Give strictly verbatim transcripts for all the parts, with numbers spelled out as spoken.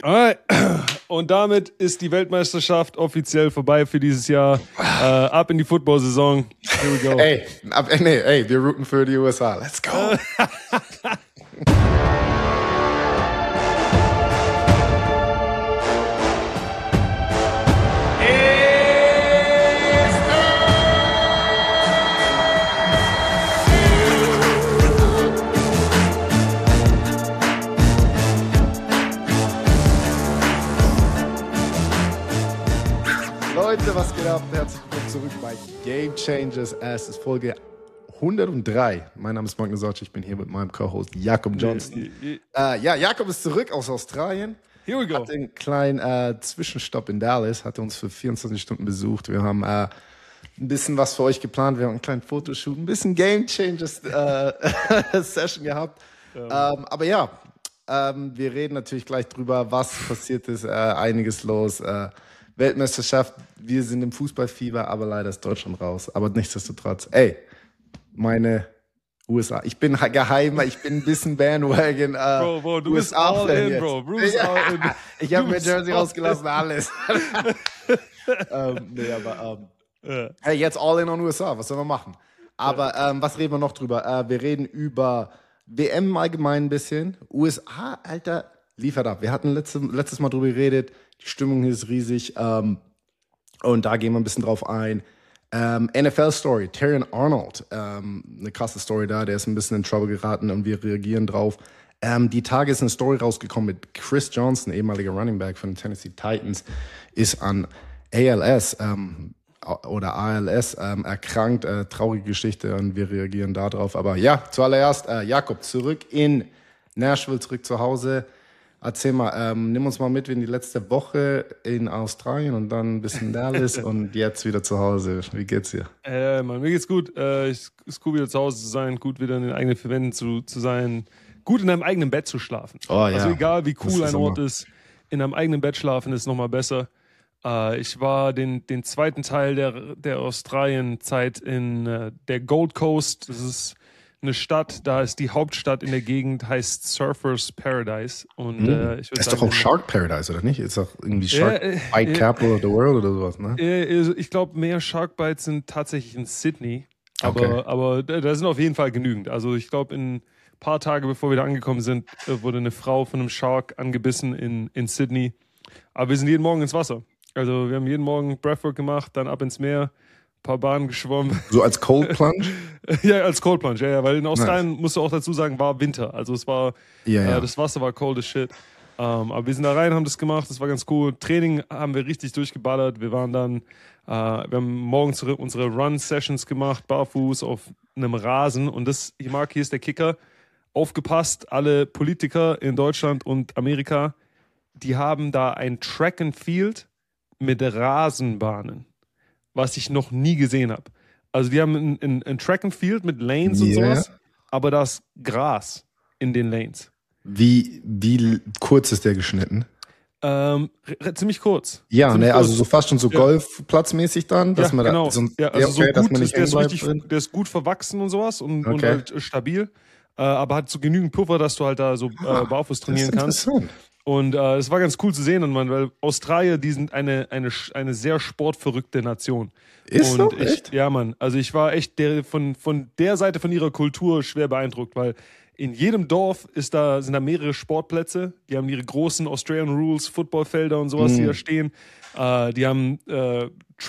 Alright. Und damit ist die Weltmeisterschaft offiziell vorbei für dieses Jahr. Äh, ab in die Football-Saison. Here we go. Ey, ab, nee, ey, wir routen für die U S A. Let's go. Leute, was geht ab? Herzlich willkommen zurück bei Game Changers. Es ist Folge hundertdrei. Mein Name ist Magnus Sauch, ich bin hier mit meinem Co-Host Jakob Johnson. Äh, ja, Jakob ist zurück aus Australien. Here we go. Hatte einen kleinen äh, Zwischenstopp in Dallas, hatte uns für vierundzwanzig Stunden besucht. Wir haben äh, ein bisschen was für euch geplant. Wir haben einen kleinen Fotoshoot, ein bisschen Game Changers äh, Session gehabt. Ja. Ähm, aber ja, ähm, wir reden natürlich gleich drüber, was passiert ist. Äh, einiges los. Äh, Weltmeisterschaft, wir sind im Fußballfieber, aber leider ist Deutschland raus. Aber nichtsdestotrotz, ey, meine U S A, ich bin geheimer, ich bin ein bisschen Bandwagon. Äh, Bro, bro, du bist all in, Bro. Bruce ja, all in. Ich habe mir Jersey rausgelassen, alles. ähm, nee, aber ähm, ja. Hey, jetzt all in on U S A, was sollen wir machen? Aber ähm, was reden wir noch drüber? Äh, wir reden über W M im Allgemeinen ein bisschen. U S A, Alter, liefert ab. Wir hatten letzte, letztes Mal drüber geredet. Die Stimmung hier ist riesig. Ähm, und da gehen wir ein bisschen drauf ein. Ähm, N F L-Story, Terrion Arnold. Ähm, eine krasse Story da. Der ist ein bisschen in Trouble geraten und wir reagieren drauf. Ähm, die Tage ist eine Story rausgekommen mit Chris Johnson, ehemaliger Running Back von den Tennessee Titans, ist an A L S ähm, oder A L S ähm, erkrankt. Äh, traurige Geschichte und wir reagieren da drauf. Aber ja, zuallererst, äh, Jakob, zurück in Nashville, zurück zu Hause. Erzähl mal, ähm, nimm uns mal mit in die letzte Woche in Australien und dann ein bisschen Dallas und jetzt wieder zu Hause. Wie geht's dir? Äh, Mann, mir geht's gut. Äh, es ist cool, wieder zu Hause zu sein, gut wieder in den eigenen vier Wänden zu, zu sein, gut in deinem eigenen Bett zu schlafen. Oh, ja. Also egal, wie cool ein Ort immer. ist, in einem eigenen Bett schlafen ist nochmal besser. Äh, ich war den, den zweiten Teil der, der Australien-Zeit in äh, der Gold Coast. Das ist eine Stadt, da ist die Hauptstadt in der Gegend, heißt Surfers Paradise. Und, mm. äh, ich ist sagen, doch auch Shark Paradise, oder nicht? Ist doch irgendwie Shark äh, Bite äh, Capital of the World oder sowas, ne? Äh, ich glaube, mehr Shark Bites sind tatsächlich in Sydney. Aber, Okay. aber da, da sind auf jeden Fall genügend. Also ich glaube, in ein paar Tage, bevor wir da angekommen sind, wurde eine Frau von einem Shark angebissen in, in Sydney. Aber wir sind jeden Morgen ins Wasser. Also wir haben jeden Morgen Breathwork gemacht, dann ab ins Meer, ein paar Bahnen geschwommen. So als Cold Plunge? Ja, als Cold Plunge, ja, ja, weil in Australien, nice. Musst du auch dazu sagen, war Winter. Also es war, ja, ja. Äh, das Wasser war cold as shit. Ähm, aber wir sind da rein, haben das gemacht, das war ganz cool. Training haben wir richtig durchgeballert. Wir waren dann, äh, wir haben morgens unsere Run-Sessions gemacht, barfuß auf einem Rasen. Und das, ich mag, hier ist der Kicker, aufgepasst, alle Politiker in Deutschland und Amerika, die haben da ein Track and Field mit Rasenbahnen, was ich noch nie gesehen habe. Also die haben ein, ein, ein Track and Field mit Lanes yeah. und sowas, aber da ist Gras in den Lanes. Wie, wie kurz ist der geschnitten? Ähm, r- ziemlich kurz. Ja, ziemlich ne, kurz. also so fast schon so ja. Golfplatzmäßig dann, dass ja, man genau. da so, ja, also okay, so dass gut, man nicht der, ist hängen richtig, bleibt. der ist gut verwachsen und sowas und, Okay. und halt stabil, äh, aber hat so genügend Puffer, dass du halt da so äh, barfuß trainieren kannst. Und äh, es war ganz cool zu sehen, Mann, weil Australier, die sind eine, eine, eine sehr sportverrückte Nation. Ist und so? ich, Echt? Ja, Mann. Also ich war echt der, von, von der Seite von ihrer Kultur schwer beeindruckt, weil in jedem Dorf ist da, sind da mehrere Sportplätze. Die haben ihre großen Australian Rules, Footballfelder und sowas, Mhm. die da stehen. Äh, die haben äh,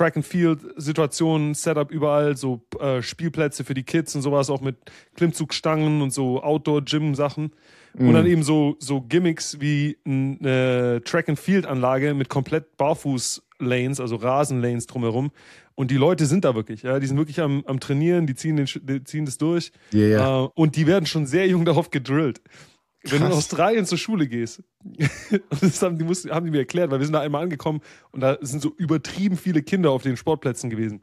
Track-and-Field-Situationen, Setup überall, so äh, Spielplätze für die Kids und sowas, auch mit Klimmzugstangen und so Outdoor-Gym-Sachen. Mhm. Und dann eben so, so Gimmicks wie eine Track-and-Field-Anlage mit komplett Barfuß-Lanes, also Rasen-Lanes drumherum. Und die Leute sind da wirklich, ja, die sind wirklich am, am Trainieren, die ziehen, den, die ziehen das durch. Ja, ja. Äh, und die werden schon sehr jung darauf gedrillt. Wenn du in Krass. Australien zur Schule gehst, und das haben die, mussten, haben die mir erklärt, weil wir sind da einmal angekommen und da sind so übertrieben viele Kinder auf den Sportplätzen gewesen.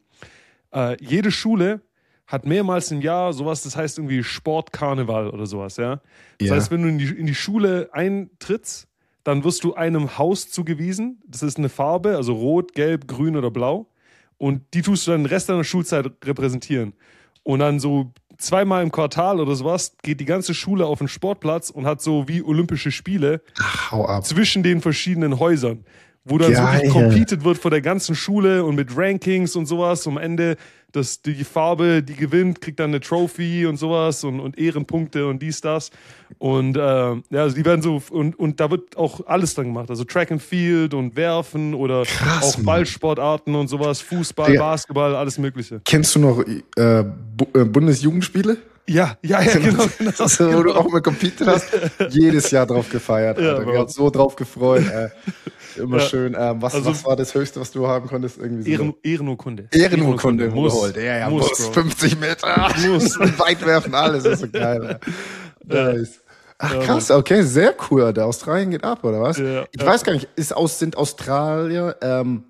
Äh, jede Schule hat mehrmals im Jahr sowas, das heißt irgendwie Sportkarneval oder sowas, ja. Das Ja. heißt, wenn du in die, in die Schule eintrittst, dann wirst du einem Haus zugewiesen. Das ist eine Farbe, also rot, gelb, grün oder blau. Und die tust du dann den Rest deiner Schulzeit repräsentieren. Und dann so zweimal im Quartal oder sowas geht die ganze Schule auf den Sportplatz und hat so wie Olympische Spiele Ach, hau ab. zwischen den verschiedenen Häusern, wo dann so wirklich competed wird vor der ganzen Schule und mit Rankings und sowas. Am Ende, dass die Farbe, die gewinnt, kriegt dann eine Trophy und sowas und, und Ehrenpunkte und dies, das. Und äh, ja, also die werden so, und, und da wird auch alles dann gemacht. Also Track and Field und Werfen oder Krass, auch Ballsportarten und sowas, Fußball, ja. Basketball, alles Mögliche. Kennst du noch äh, Bu- äh, Bundesjugendspiele? Ja, ja, ja, genau. genau, das, wo genau. du auch mal competed hast, jedes Jahr drauf gefeiert. Ja, Alter. Bro. Wir haben so drauf gefreut. Äh, immer Ja. schön. Ähm, was, Also- was war das Höchste, was du haben konntest? Irgendwie so Ehren, Ehrenurkunde. Ehrenurkunde muss. geholt. Ja, ja, muss, muss. Bro. fünfzig Meter. Muss. Und weit werfen, alles. Das ist so geil. Ja. Nice. Ach Ja, krass, okay, sehr cool. Der Australien geht ab, oder was? Ja, ich ja. weiß gar nicht, ist aus, sind Australier ähm,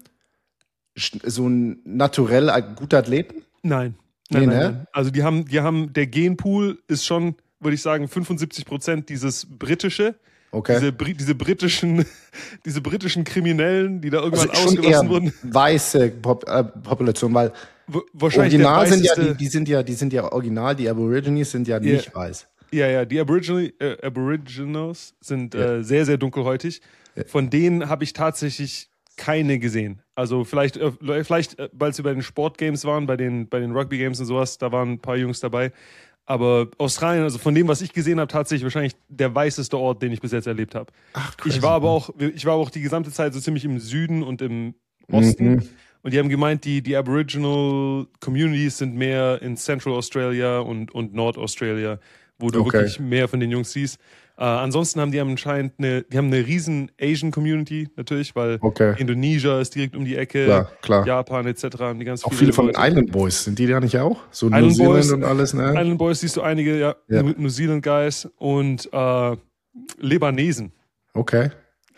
sch- so ein naturell äh, gute Athleten? Nein. Nein, Nee, nein, ne? nein. Also die haben, die haben, der Genpool ist schon, würde ich sagen, fünfundsiebzig Prozent dieses britische. Okay. Diese, Bri- diese britischen, diese britischen Kriminellen, die da irgendwann Also schon eher ausgelassen wurden. weiße Pop äh, Population, weil W- Wahrscheinlich original der sind ja, weißeste- die, die sind ja, die sind ja original, die Aborigines sind ja nicht weiß. Ja, ja, die Aboriginal, äh, Aboriginals sind Ja. äh, sehr, sehr dunkelhäutig. Von denen habe ich tatsächlich keine gesehen. Also vielleicht, äh, vielleicht äh, weil sie bei den Sportgames waren, bei den, bei den Rugby-Games und sowas, da waren ein paar Jungs dabei. Aber Australien, also von dem, was ich gesehen habe, tatsächlich wahrscheinlich der weißeste Ort, den ich bis jetzt erlebt habe. Ach, crazy. Ich war aber auch, ich war aber auch die gesamte Zeit so ziemlich im Süden und im Osten. Mhm. Und die haben gemeint, die, die Aboriginal Communities sind mehr in Central Australia und, und Nord-Australia, wo du Okay. wirklich mehr von den Jungs siehst. Äh, ansonsten haben die anscheinend eine, die haben eine riesen Asian Community natürlich, weil Okay. Indonesia ist direkt um die Ecke, Klar, klar. Japan et cetera. Und die ganz Auch viele von den Leute. Island Boys, sind die da nicht auch? So Island Neuseeland Boys, und alles, ne? Island Boys siehst du einige, ja, Ja. New New Zealand Guys und äh, Libanesen. Okay.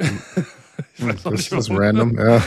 Ich weiß noch Das nicht, ist warum. random, ja.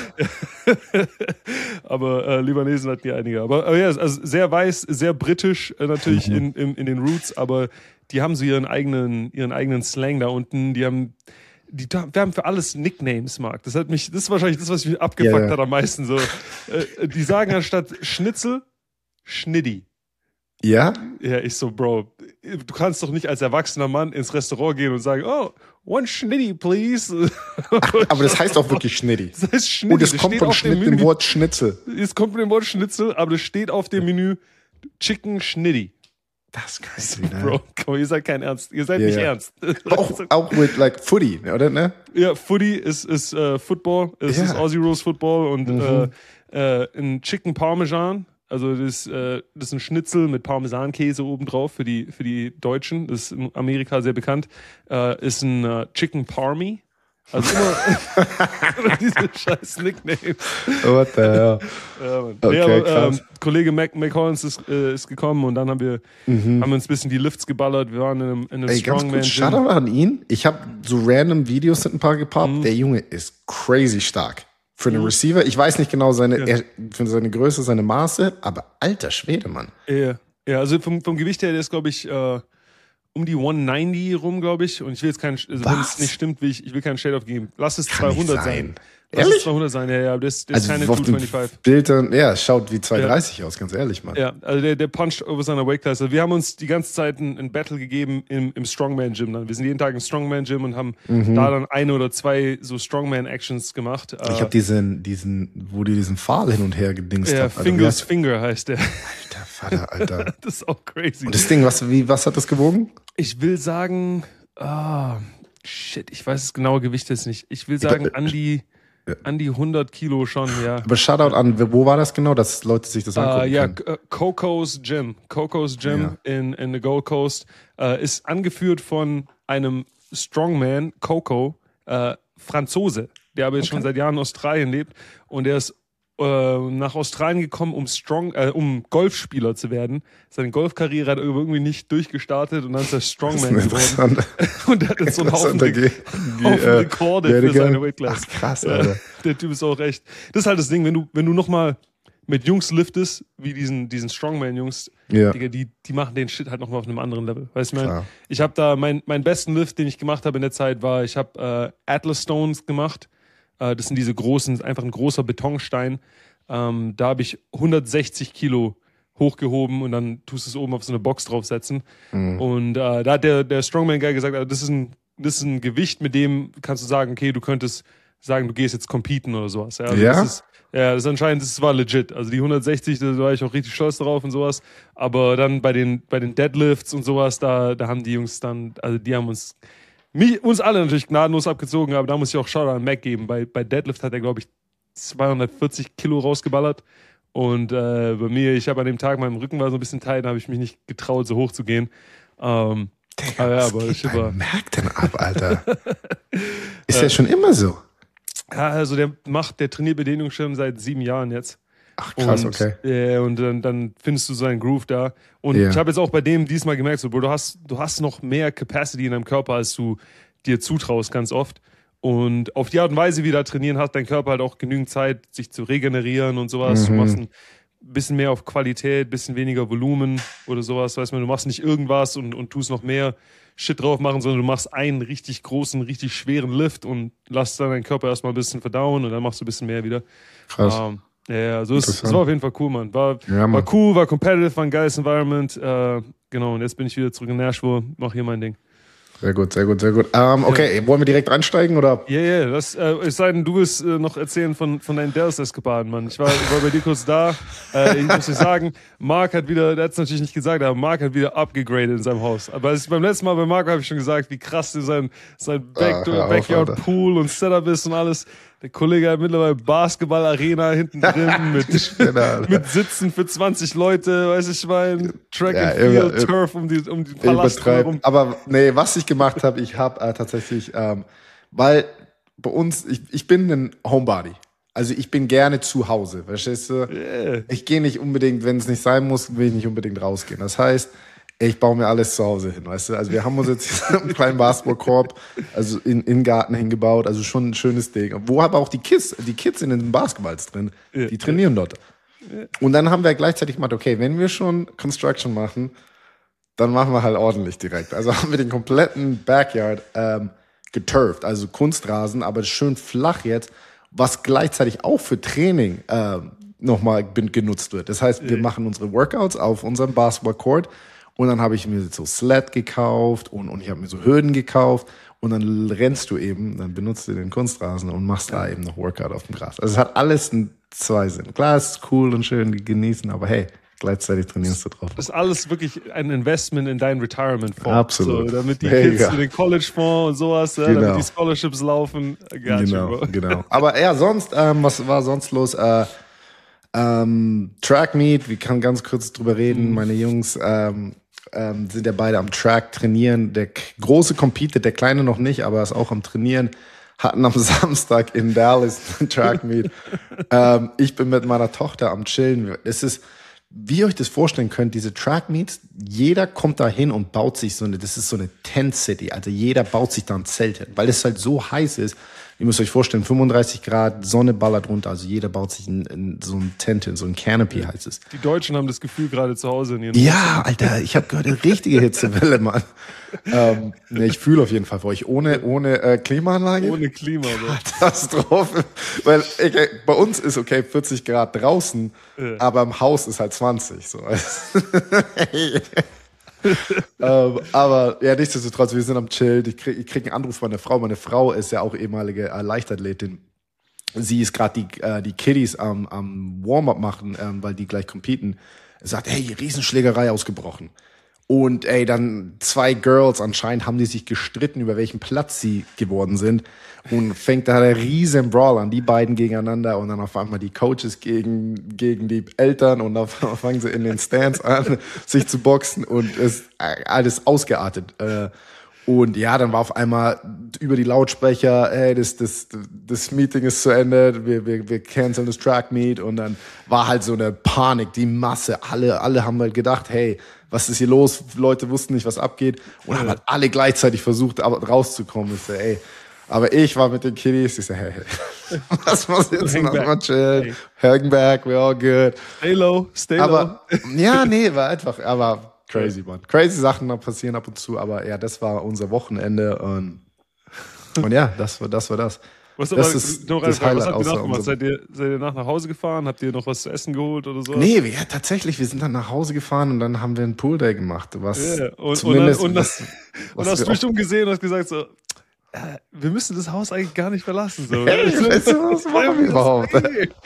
aber äh, Libanesen hatten die einige. Aber, aber ja, also sehr weiß, sehr britisch äh, natürlich Mhm. in, in, in den Roots, aber die haben so ihren eigenen, ihren eigenen Slang da unten. Die haben, die, wir haben für alles Nicknames, Marc. Das hat mich, das ist wahrscheinlich das, was mich abgefuckt Ja, ja. hat am meisten. So, äh, die sagen anstatt Schnitzel, Schniddi. Ja? Ja, ich so, Bro, du kannst doch nicht als erwachsener Mann ins Restaurant gehen und sagen, oh, one Schniddi, please. Aber das heißt auch wirklich Schnitty. Das heißt Schniddi. Und es das kommt steht vom auf dem Schnitt, dem Menü. Wort Schnitzel. Es kommt mit dem Wort Schnitzel, aber das steht auf dem Menü Chicken Schnitty. Das ist crazy, ne? Bro, komm, ihr seid kein Ernst. Ihr seid Ja, nicht ja. ernst. Aber auch, auch mit like Footy, oder ne? Ja, Footy ist, ist äh, Football, es Ja. ist Aussie Rules Football und Mhm. äh, äh, ein Chicken Parmesan. Also das, äh, das ist ein Schnitzel mit Parmesankäse obendrauf für die, für die Deutschen. Das ist in Amerika sehr bekannt. Äh, ist ein äh, Chicken Parmy. Also immer diese scheiß Nicknames. What the hell? Ja, Mann. Okay, nee, aber, krass. ähm, Kollege Mac, Mac Hollins ist, äh, ist gekommen und dann haben wir, haben wir uns ein bisschen die Lifts geballert. Wir waren in einem, in einem Mhm. Ey, ganz Strongman kurz, Gym. Shoutout an ihn. Ich habe so random Videos sind ein paar gepoppt. Mhm. Der Junge ist crazy stark. Für einen Receiver, ich weiß nicht genau seine, Ja. er, für seine Größe, seine Maße, aber alter Schwede, Mann. Ja, ja, also vom, vom Gewicht her, der ist, glaube ich, äh, um die hundertneunzig rum, glaube ich. Und ich will jetzt keinen, also wenn es Was? nicht stimmt, will ich, ich will keinen Shade aufgeben. Lass es Kann nicht zweihundert sein. sein. Lass Ehrlich? es zweihundert sein, ja, ja, aber das, das ist keine auf dem zweihundertfünfundzwanzig. Bild dann, ja, es schaut wie zwei dreißig aus, ganz ehrlich, Mann. Ja, also der, der puncht over seiner Weight-Class. Also wir haben uns die ganze Zeit ein, ein Battle gegeben im, im Strongman-Gym dann. Wir sind jeden Tag im Strongman-Gym und haben da dann eine oder zwei so Strongman-Actions gemacht. Ich habe diesen, diesen, wo die diesen Pfahl hin und her gedingst Ja, habt. Alter, wie Fingers heißt- Finger heißt der. Alter Vater, Alter. Das ist auch crazy. Und das Ding, was, wie, was hat das gewogen? Ich will sagen, ah, shit, ich weiß das genaue Gewicht jetzt nicht. Ich will sagen, an die, an die hundert Kilo schon, ja. Aber Shoutout an, wo war das genau, dass Leute sich das angucken Uh, ja, können? K- äh, Coco's Gym. Coco's Gym Ja. in, in the Gold Coast äh, ist angeführt von einem Strongman, Coco, äh, Franzose, der aber jetzt schon seit Jahren in Australien lebt und der ist äh, nach Australien gekommen, um Strong, äh, um Golfspieler zu werden. Seine Golfkarriere hat er irgendwie nicht durchgestartet und dann ist er Das ist Strongman ein geworden. interessanter, Und er hat jetzt so einen Haufen, interessanter Ge- Haufen Ge- äh, Rekorde für Werdegang. seine Weightclass. Ach, krass, Ja, Alter. der Typ ist auch echt. Das ist halt das Ding, wenn du, wenn du nochmal mit Jungs liftest, wie diesen, diesen Strongman-Jungs, Ja. Digga, die, die machen den Shit halt nochmal auf einem anderen Level. Weißt du, ich meine, Klar. ich habe da, mein, meinen besten Lift, den ich gemacht habe in der Zeit, war, ich habe äh, Atlas Stones gemacht. Äh, das sind diese großen, einfach ein großer Betonstein. Ähm, da habe ich hundertsechzig Kilo hochgehoben und dann tust du es oben auf so eine Box draufsetzen. Mhm. Und äh, da hat der, der Strongman-Guy gesagt, also das ist ein, das ist ein Gewicht, mit dem kannst du sagen, okay, du könntest sagen, du gehst jetzt competen oder sowas. Ja, also ja? Das ist, ja, das ist anscheinend, das war legit. Also die hundertsechzig, da war ich auch richtig stolz drauf und sowas. Aber dann bei den, bei den Deadlifts und sowas, da, da haben die Jungs dann, also die haben uns, mich, uns alle natürlich gnadenlos abgezogen, aber da muss ich auch Shoutout an Mac geben. Bei, bei Deadlift hat er, glaube ich, zweihundertvierzig Kilo rausgeballert. Und äh, bei mir, ich habe an dem Tag, mein Rücken war so ein bisschen tight, da habe ich mich nicht getraut, so hoch zu gehen. Ähm, Digga, aber, was ja, aber geht war, Mac denn ab, Alter? Ist der schon immer so? Ja, also der macht, der trainiert Bedehnung schon seit sieben Jahren jetzt. Ach krass, und, okay. Äh, und dann, dann findest du seinen Groove da. Und Yeah. ich habe jetzt auch bei dem diesmal gemerkt, so, Bro, du hast, du hast noch mehr Capacity in deinem Körper, als du dir zutraust ganz oft. Und auf die Art und Weise, wie du da trainieren, hat dein Körper halt auch genügend Zeit, sich zu regenerieren und sowas. Mhm. Du machst ein bisschen mehr auf Qualität, bisschen weniger Volumen oder sowas. Weißt du, du machst nicht irgendwas und, und tust noch mehr Shit drauf machen, sondern du machst einen richtig großen, richtig schweren Lift und lässt dann deinen Körper erstmal ein bisschen verdauen und dann machst du ein bisschen mehr wieder. Krass. Um, ja, also es, es war auf jeden Fall cool, Mann. War, ja, Mann. war cool, war competitive, war ein geiles Environment. Äh, genau, und jetzt bin ich wieder zurück in Nashville, mach hier mein Ding. Sehr gut, sehr gut, sehr gut. Ähm, okay, ja. Wollen wir direkt einsteigen, oder? Ja, yeah, ja, yeah, äh, es sei denn, du willst äh, noch erzählen von, von deinen Dallas-Eskapaden, Mann. Ich war, ich war bei dir kurz da. Äh, ich muss dir sagen, Marc hat wieder, der hat es natürlich nicht gesagt, aber Marc hat wieder upgegradet in seinem Haus. Aber als ich beim letzten Mal bei Marc habe ich schon gesagt, wie krass sein, sein Back ah, Backyard-Pool und Setup ist und alles. Der Kollege hat mittlerweile Basketball-Arena hinten drin mit, mit Sitzen für zwanzig Leute, weiß ich mein, Track ja, and Field, immer, Turf um, die, um den Palast herum. Aber nee, was ich gemacht habe, ich habe äh, tatsächlich, ähm, weil bei uns, ich, ich bin ein Homebody. Also ich bin gerne zu Hause, verstehst du? Yeah. Ich gehe nicht unbedingt, wenn es nicht sein muss, will ich nicht unbedingt rausgehen. Das heißt, ich baue mir alles zu Hause hin, weißt du? Also wir haben uns jetzt einen kleinen Basketballkorb, also in, in den Garten hingebaut, also schon ein schönes Ding. Wo aber auch die Kids, die Kids in den Basketballs drin, yeah. die trainieren dort. Yeah. Und dann haben wir gleichzeitig gemacht, okay, wenn wir schon Construction machen, dann machen wir halt ordentlich direkt. Also haben wir den kompletten Backyard ähm, geturft, also Kunstrasen, aber schön flach jetzt, was gleichzeitig auch für Training ähm, nochmal genutzt wird. Das heißt, wir yeah. machen unsere Workouts auf unserem Basketballcourt. Und dann habe ich mir so Sled gekauft und, und ich habe mir so Hürden gekauft. Und dann rennst du eben, dann benutzt du den Kunstrasen und machst da eben noch Workout auf dem Gras. Also es hat alles einen zwei Sinn. Klar, es ist cool und schön genießen, aber hey, gleichzeitig trainierst du drauf. Das ist alles wirklich ein Investment in dein Retirement-Fonds. Absolut. So, damit die hey, Kids ja. für den College-Fonds und sowas, genau. damit die Scholarships laufen. Gotcha, genau, bro. genau. Aber ja, sonst, ähm, was war sonst los? Äh, ähm, Track Meet, wir können ganz kurz drüber reden. Mhm. Meine Jungs ähm, ähm, sind ja beide am Track trainieren. Der große competet, der kleine noch nicht, aber ist auch am Trainieren. Hatten am Samstag in Dallas ein Track Meet. ähm, ich bin mit meiner Tochter am Chillen. Es ist, wie ihr euch das vorstellen könnt, diese Track Meets, jeder kommt da hin und baut sich so eine, das ist so eine Tent City. Also jeder baut sich da ein Zelt hin, weil es halt so heiß ist. Ihr müsst euch vorstellen, fünfunddreißig Grad, Sonne ballert runter, also jeder baut sich in, in so ein Tent hin, so ein Canopy heißt es. Die Deutschen haben das Gefühl gerade zu Hause in ihren Ja, Alter, ich habe gehört, eine richtige Hitzewelle, Mann. ähm, ne, ich fühle auf jeden Fall für euch. Ohne, ohne äh, Klimaanlage? Ohne Klima, Bro. Katastrophe. Weil okay, bei uns ist okay vierzig Grad draußen, ja. aber im Haus ist halt zwanzig. So. ähm, aber ja, nichtsdestotrotz, wir sind am Chill. Ich krieg, ich krieg einen Anruf von meiner Frau. Meine Frau ist ja auch ehemalige äh, Leichtathletin. Sie ist gerade die, äh, die Kiddies am, am Warm-up machen, ähm, weil die gleich competen. Er sagt, hey, Riesenschlägerei ausgebrochen. Und ey, dann zwei Girls, anscheinend haben die sich gestritten, über welchen Platz sie geworden sind. Und fängt da der riesen Brawl an, die beiden gegeneinander und dann auf einmal die Coaches gegen, gegen die Eltern und dann fangen sie in den Stands an, sich zu boxen und es ist alles ausgeartet. Und ja, dann war auf einmal über die Lautsprecher, hey, das, das, das Meeting ist zu Ende, wir, wir, wir canceln das Track Meet und dann war halt so eine Panik, die Masse, alle, alle haben halt gedacht, hey, was ist hier los? Leute wussten nicht, was abgeht und haben halt alle gleichzeitig versucht, rauszukommen. Ich so, ey, aber ich war mit den Kiddies, ich so, hey, hey, was muss jetzt noch mal chillen? Hang back, we're all good. Stay low, stay aber, low. Ja, nee, war einfach, aber crazy, man. Crazy Sachen passieren ab und zu, aber ja, das war unser Wochenende und, und ja, das war das. War das. Was, das aber, ist noch das Frage, Highlight. was habt ihr außer nachgemacht? unserem- Seid ihr, seid ihr nach nach Hause gefahren? Habt ihr noch was zu essen geholt oder so? Nee, wir, ja, tatsächlich, wir sind dann nach Hause gefahren und dann haben wir einen Poolday gemacht. Was Ja, und, zumindest, und, dann, und, was, dann, was und hast wir du bestimmt gesehen und hast gesagt so, äh, wir müssen das Haus eigentlich gar nicht verlassen. So. Hey, weißt du, was machen wir überhaupt?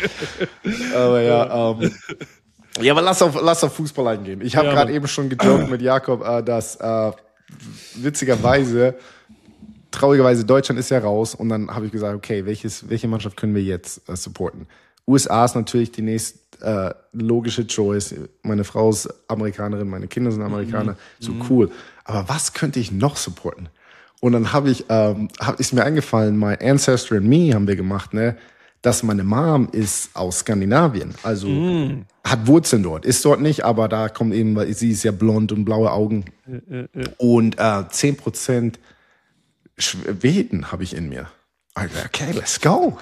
Aber ja, ähm, ja, aber lass auf, lass auf Fußball eingehen. Ich habe Ja, gerade Mann. eben schon gejoked mit Jakob, äh, dass äh, witzigerweise, traurigerweise, Deutschland ist ja raus und dann habe ich gesagt, okay, welches, welche Mannschaft können wir jetzt äh, supporten? U S A ist natürlich die nächste äh, logische Choice. Meine Frau ist Amerikanerin, meine Kinder sind Amerikaner, so cool. Aber was könnte ich noch supporten? Und dann habe ich, ähm, hab, ist mir eingefallen, My Ancestry and Me haben wir gemacht, ne? Dass meine Mom ist aus Skandinavien, also Mm. hat Wurzeln dort, ist dort nicht, aber da kommt eben, weil sie ist ja blond und blaue Augen. Äh, äh, äh. Und äh, zehn Prozent Schweden habe ich in mir. Also, okay, let's go.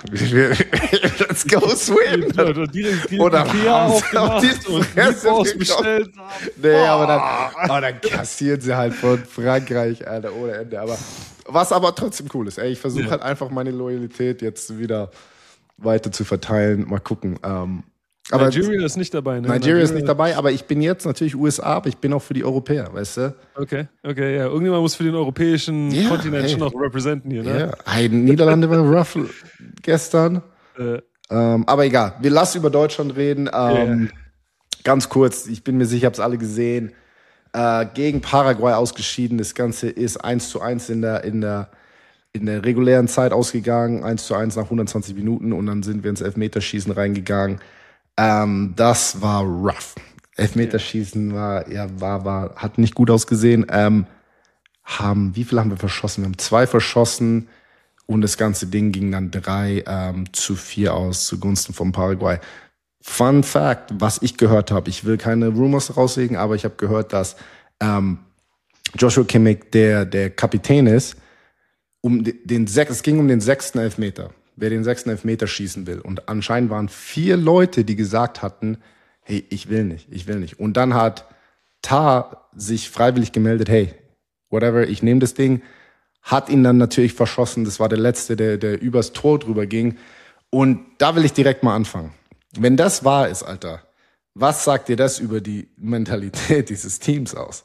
Let's go swim. Ja, oder direkt, direkt Oder Ikea haben sie auf die aufgemacht und Fresse Meatballs bekommen. bestellt. Nee, aber dann, oh, dann kassieren sie halt von Frankreich, Alter, ohne Ende. Aber was aber trotzdem cool ist, ey, ich versuche Ja. halt einfach meine Loyalität jetzt wieder weiter zu verteilen. Mal gucken. Ähm, aber Nigeria ist nicht dabei, ne? Nigeria ist nicht dabei, aber ich bin jetzt natürlich U S A, aber ich bin auch für die Europäer, weißt du? Okay, okay, ja. Irgendjemand muss für den europäischen Ja, Kontinent hey. schon noch representen hier, ne? Ja, hey, Niederlande war rough gestern. Äh, Ähm, aber egal, wir lassen über Deutschland reden. Ähm, Ganz kurz, ich bin mir sicher, habt es alle gesehen. Äh, gegen Paraguay ausgeschieden. Das Ganze ist eins zu eins in der, in der, in der regulären Zeit ausgegangen. eins zu eins nach hundertzwanzig Minuten und dann sind wir ins Elfmeterschießen reingegangen. Ähm, das war rough. Elfmeterschießen war, ja, war, war, hat nicht gut ausgesehen. Ähm, haben, wie viel haben wir verschossen? Wir haben zwei verschossen und das ganze Ding ging dann drei ähm, zu vier aus zugunsten von Paraguay. Fun Fact, was ich gehört habe, ich will keine Rumors rauslegen, aber ich habe gehört, dass ähm, Joshua Kimmich der, der Kapitän ist, um den sechs, es ging um den sechsten Elfmeter, wer den sechsten Elfmeter schießen will. Und anscheinend waren vier Leute, die gesagt hatten, hey, ich will nicht, ich will nicht. Und dann hat Tar sich freiwillig gemeldet, hey, whatever, ich nehme das Ding, hat ihn dann natürlich verschossen. Das war der Letzte, der, der übers Tor drüber ging. Und da will ich direkt mal anfangen. Wenn das wahr ist, Alter, was sagt dir das über die Mentalität dieses Teams aus?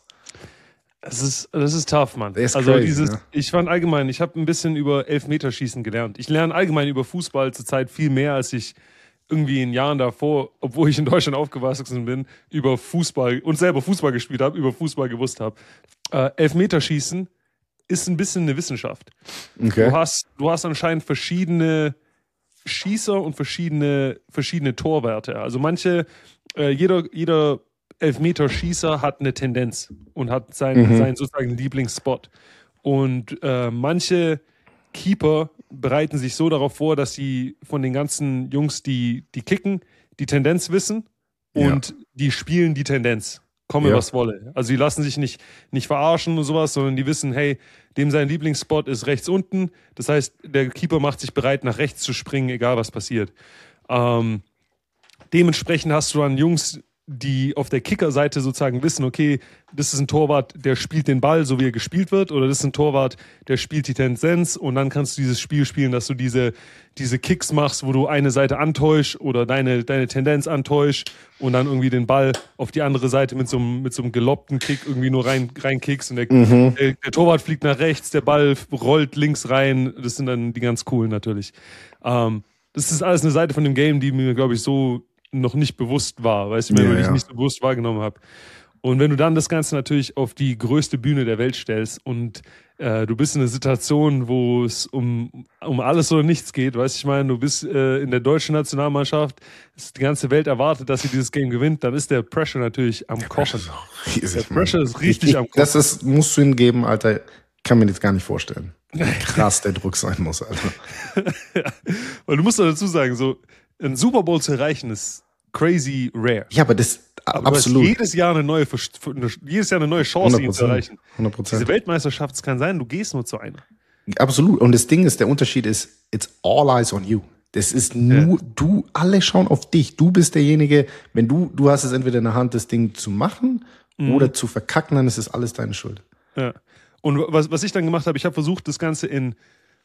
Das ist, das ist tough, Mann. Das ist also crazy, dieses, ne? ich fand allgemein, ich habe ein bisschen über Elfmeterschießen gelernt. Ich lerne allgemein über Fußball zurzeit viel mehr, als ich irgendwie in Jahren davor, obwohl ich in Deutschland aufgewachsen bin, über Fußball und selber Fußball gespielt habe, über Fußball gewusst habe. Äh, Elfmeterschießen ist ein bisschen eine Wissenschaft. Okay. Du hast, du hast anscheinend verschiedene Schießer und verschiedene, verschiedene Torwerte. Also manche, äh, jeder, jeder Elfmeterschießer hat eine Tendenz und hat seinen, Mhm. seinen sozusagen Lieblingsspot. Und äh, manche Keeper bereiten sich so darauf vor, dass sie von den ganzen Jungs, die, die kicken, die Tendenz wissen und Ja. die spielen die Tendenz. Komme, Ja. was wolle. Also die lassen sich nicht, nicht verarschen und sowas, sondern die wissen, hey, dem sein Lieblingsspot ist rechts unten. Das heißt, der Keeper macht sich bereit, nach rechts zu springen, egal was passiert. Ähm, dementsprechend hast du dann Jungs, die auf der Kickerseite sozusagen wissen, okay, das ist ein Torwart, der spielt den Ball, so wie er gespielt wird, oder das ist ein Torwart, der spielt die Tendenz und dann kannst du dieses Spiel spielen, dass du diese, diese Kicks machst, wo du eine Seite antäuschst oder deine, deine Tendenz antäuschst und dann irgendwie den Ball auf die andere Seite mit so einem, mit so einem gelobbten Kick irgendwie nur rein, reinkickst und der, Mhm. der, der Torwart fliegt nach rechts, der Ball rollt links rein. Das sind dann die ganz coolen natürlich. Ähm, das ist alles eine Seite von dem Game, die mir, glaube ich, so noch nicht bewusst war, weißt du, Ja, wenn ich ja. nicht so bewusst wahrgenommen habe. Und wenn du dann das Ganze natürlich auf die größte Bühne der Welt stellst und äh, du bist in einer Situation, wo es um, um alles oder nichts geht, weißt du, ich meine, du bist äh, in der deutschen Nationalmannschaft, es- die ganze Welt erwartet, dass sie dieses Game gewinnt, dann ist der Pressure natürlich am Kochen. Riesig, Der Pressure Mann. ist richtig ich, am ich, Das ist, musst du ihm geben, Alter. Kann mir das gar nicht vorstellen. Wie krass der Druck sein muss, Alter. Weil du musst doch dazu sagen, so einen Super Bowl zu erreichen ist crazy rare. Ja, aber das Aber absolut. du hast jedes Jahr eine neue, Vers- jedes Jahr eine neue Chance, ihn zu erreichen. hundert Diese Prozent. Weltmeisterschaft, es kann sein, du gehst nur zu einer. Absolut. Und das Ding ist, der Unterschied ist, it's all eyes on you. Das ist nur, du, alle schauen auf dich. Du bist derjenige, wenn du, du hast es entweder in der Hand, das Ding zu machen Mhm. oder zu verkacken, dann ist es alles deine Schuld. Ja. Und was, was ich dann gemacht habe, ich habe versucht, das Ganze in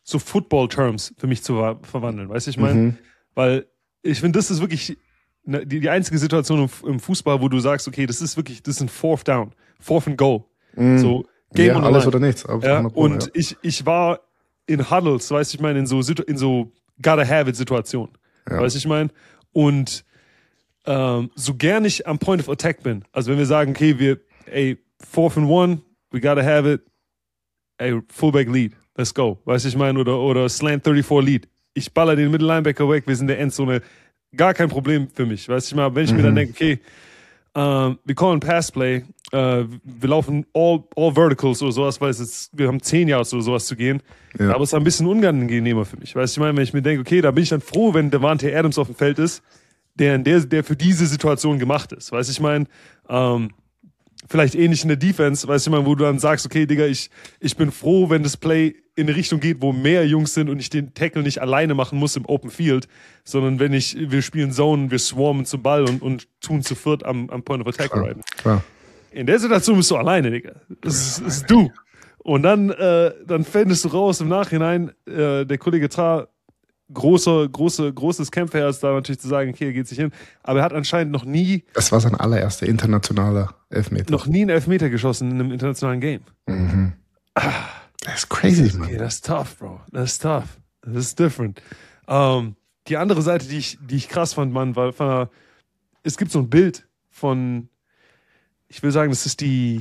so Football-Terms für mich zu ver- verwandeln. Weißt du, ich meine? Mhm. Weil ich finde, das ist wirklich ne, die, die einzige Situation im, im Fußball, wo du sagst, okay, das ist wirklich, das ist ein Fourth Down, Fourth and Go. Mhm. So, Game ja, on alles line. oder nichts. Ja, und ja. ich, ich war in Huddles, weißt du, ich meine, in so, in so Gotta-Have-It-Situationen. Ja. Weißt du, ich meine? Und ähm, so gern ich am Point of Attack bin, also wenn wir sagen, okay, wir, ey, Fourth and One, we gotta have it, ey, Fullback Lead, let's go. Weißt du, ich meine? Oder, oder Slant vierunddreißig Lead. Ich baller den Mittellinebacker weg, wir sind in der Endzone. Gar kein Problem für mich. Weißt du, ich meine, wenn ich mhm. mir dann denke, okay, ähm, wir callen Passplay, äh, wir laufen all, all Verticals oder sowas, weil es jetzt, wir haben zehn Yards oder sowas zu gehen. Ja. Aber es ist ein bisschen unangenehmer für mich. Weißt du, ich meine, wenn ich mir denke, okay, da bin ich dann froh, wenn Davante Adams auf dem Feld ist, der, der, der für diese Situation gemacht ist. Weißt du, ich meine, ähm, vielleicht ähnlich in der Defense, weißt du, ich meine, wo du dann sagst, okay, Digga, ich, ich bin froh, wenn das Play in eine Richtung geht, wo mehr Jungs sind und ich den Tackle nicht alleine machen muss im Open Field, sondern wenn ich, wir spielen Zone, wir swarmen zum Ball und, und tun zu viert am, am Point of Attack reiten. Klar. In der Situation bist du alleine, Digga. Das ist, das ist du. Und dann, äh, dann fändest du raus im Nachhinein, äh, der Kollege Tra, großer, große, großes Kämpferherz, da natürlich zu sagen, okay, er geht sich hin. Aber er hat anscheinend noch nie. Das war sein allererster internationaler Elfmeter. Noch nie einen Elfmeter geschossen in einem internationalen Game. Mhm. Ah. Das ist crazy, Mann. Okay, das ist tough, Bro. Das ist tough. Das ist different. Um, die andere Seite, die ich, die ich krass fand, Mann, war, war, es gibt so ein Bild von, ich will sagen, das ist die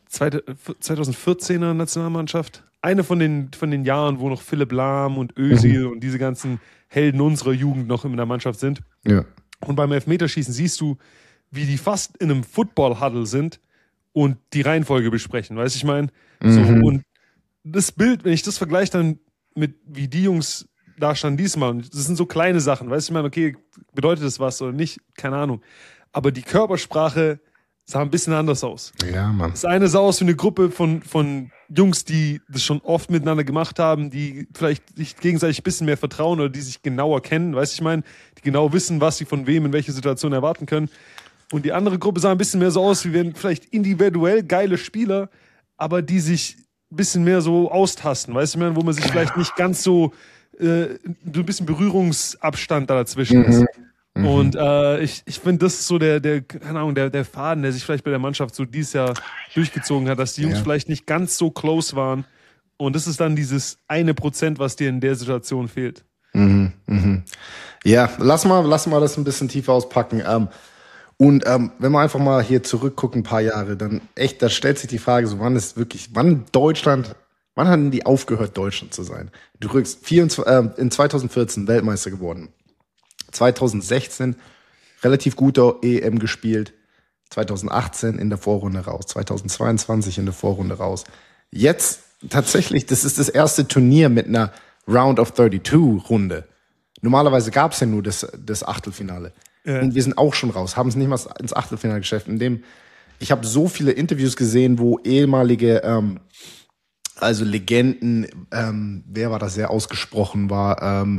zweitausendvierzehner Nationalmannschaft. Eine von den, von den Jahren, wo noch Philipp Lahm und Özil mhm. und diese ganzen Helden unserer Jugend noch in der Mannschaft sind. Ja. Und beim Elfmeterschießen siehst du, wie die fast in einem Football-Huddle sind und die Reihenfolge besprechen. Weißt du, ich meine? Mhm. So, und das Bild, wenn ich das vergleiche dann mit, wie die Jungs da standen diesmal, und das sind so kleine Sachen, weißt du, ich meine, okay, bedeutet das was oder nicht? Keine Ahnung. Aber die Körpersprache sah ein bisschen anders aus. Ja, Mann. Das eine sah aus wie eine Gruppe von, von Jungs, die das schon oft miteinander gemacht haben, die vielleicht sich gegenseitig ein bisschen mehr vertrauen oder die sich genauer kennen, weißt du, ich meine, die genau wissen, was sie von wem in welcher Situation erwarten können. Und die andere Gruppe sah ein bisschen mehr so aus, wie wenn vielleicht individuell geile Spieler, aber die sich ein bisschen mehr so austasten, weißt du, ich meine, wo man sich vielleicht nicht ganz so, äh, so ein bisschen Berührungsabstand da dazwischen ist. Mhm. Mhm. Und äh, ich, ich finde, das ist so der, der, keine Ahnung, der, der Faden, der sich vielleicht bei der Mannschaft so dieses Jahr durchgezogen hat, dass die Jungs ja. vielleicht nicht ganz so close waren. Und das ist dann dieses eine Prozent, was dir in der Situation fehlt. Mhm. Mhm. Ja, lass mal, lass mal das ein bisschen tiefer auspacken. Ähm, und ähm, wenn wir einfach mal hier zurückgucken, ein paar Jahre, dann echt, da stellt sich die Frage, so wann ist wirklich, wann Deutschland, wann haben die aufgehört, Deutschland zu sein? Du rückst vierundzwanzig, äh, in zweitausendvierzehn Weltmeister geworden. zweitausendsechzehn relativ guter E M gespielt. zweitausendachtzehn in der Vorrunde raus. zweitausendzweiundzwanzig in der Vorrunde raus. Jetzt tatsächlich, das ist das erste Turnier mit einer Round of zweiunddreißig Runde. Normalerweise gab es ja nur das, das Achtelfinale. Ja. Und wir sind auch schon raus, haben es nicht mal ins Achtelfinale geschafft. In dem, ich habe so viele Interviews gesehen, wo ehemalige, ähm, also Legenden, ähm, wer war das sehr ausgesprochen war, ähm,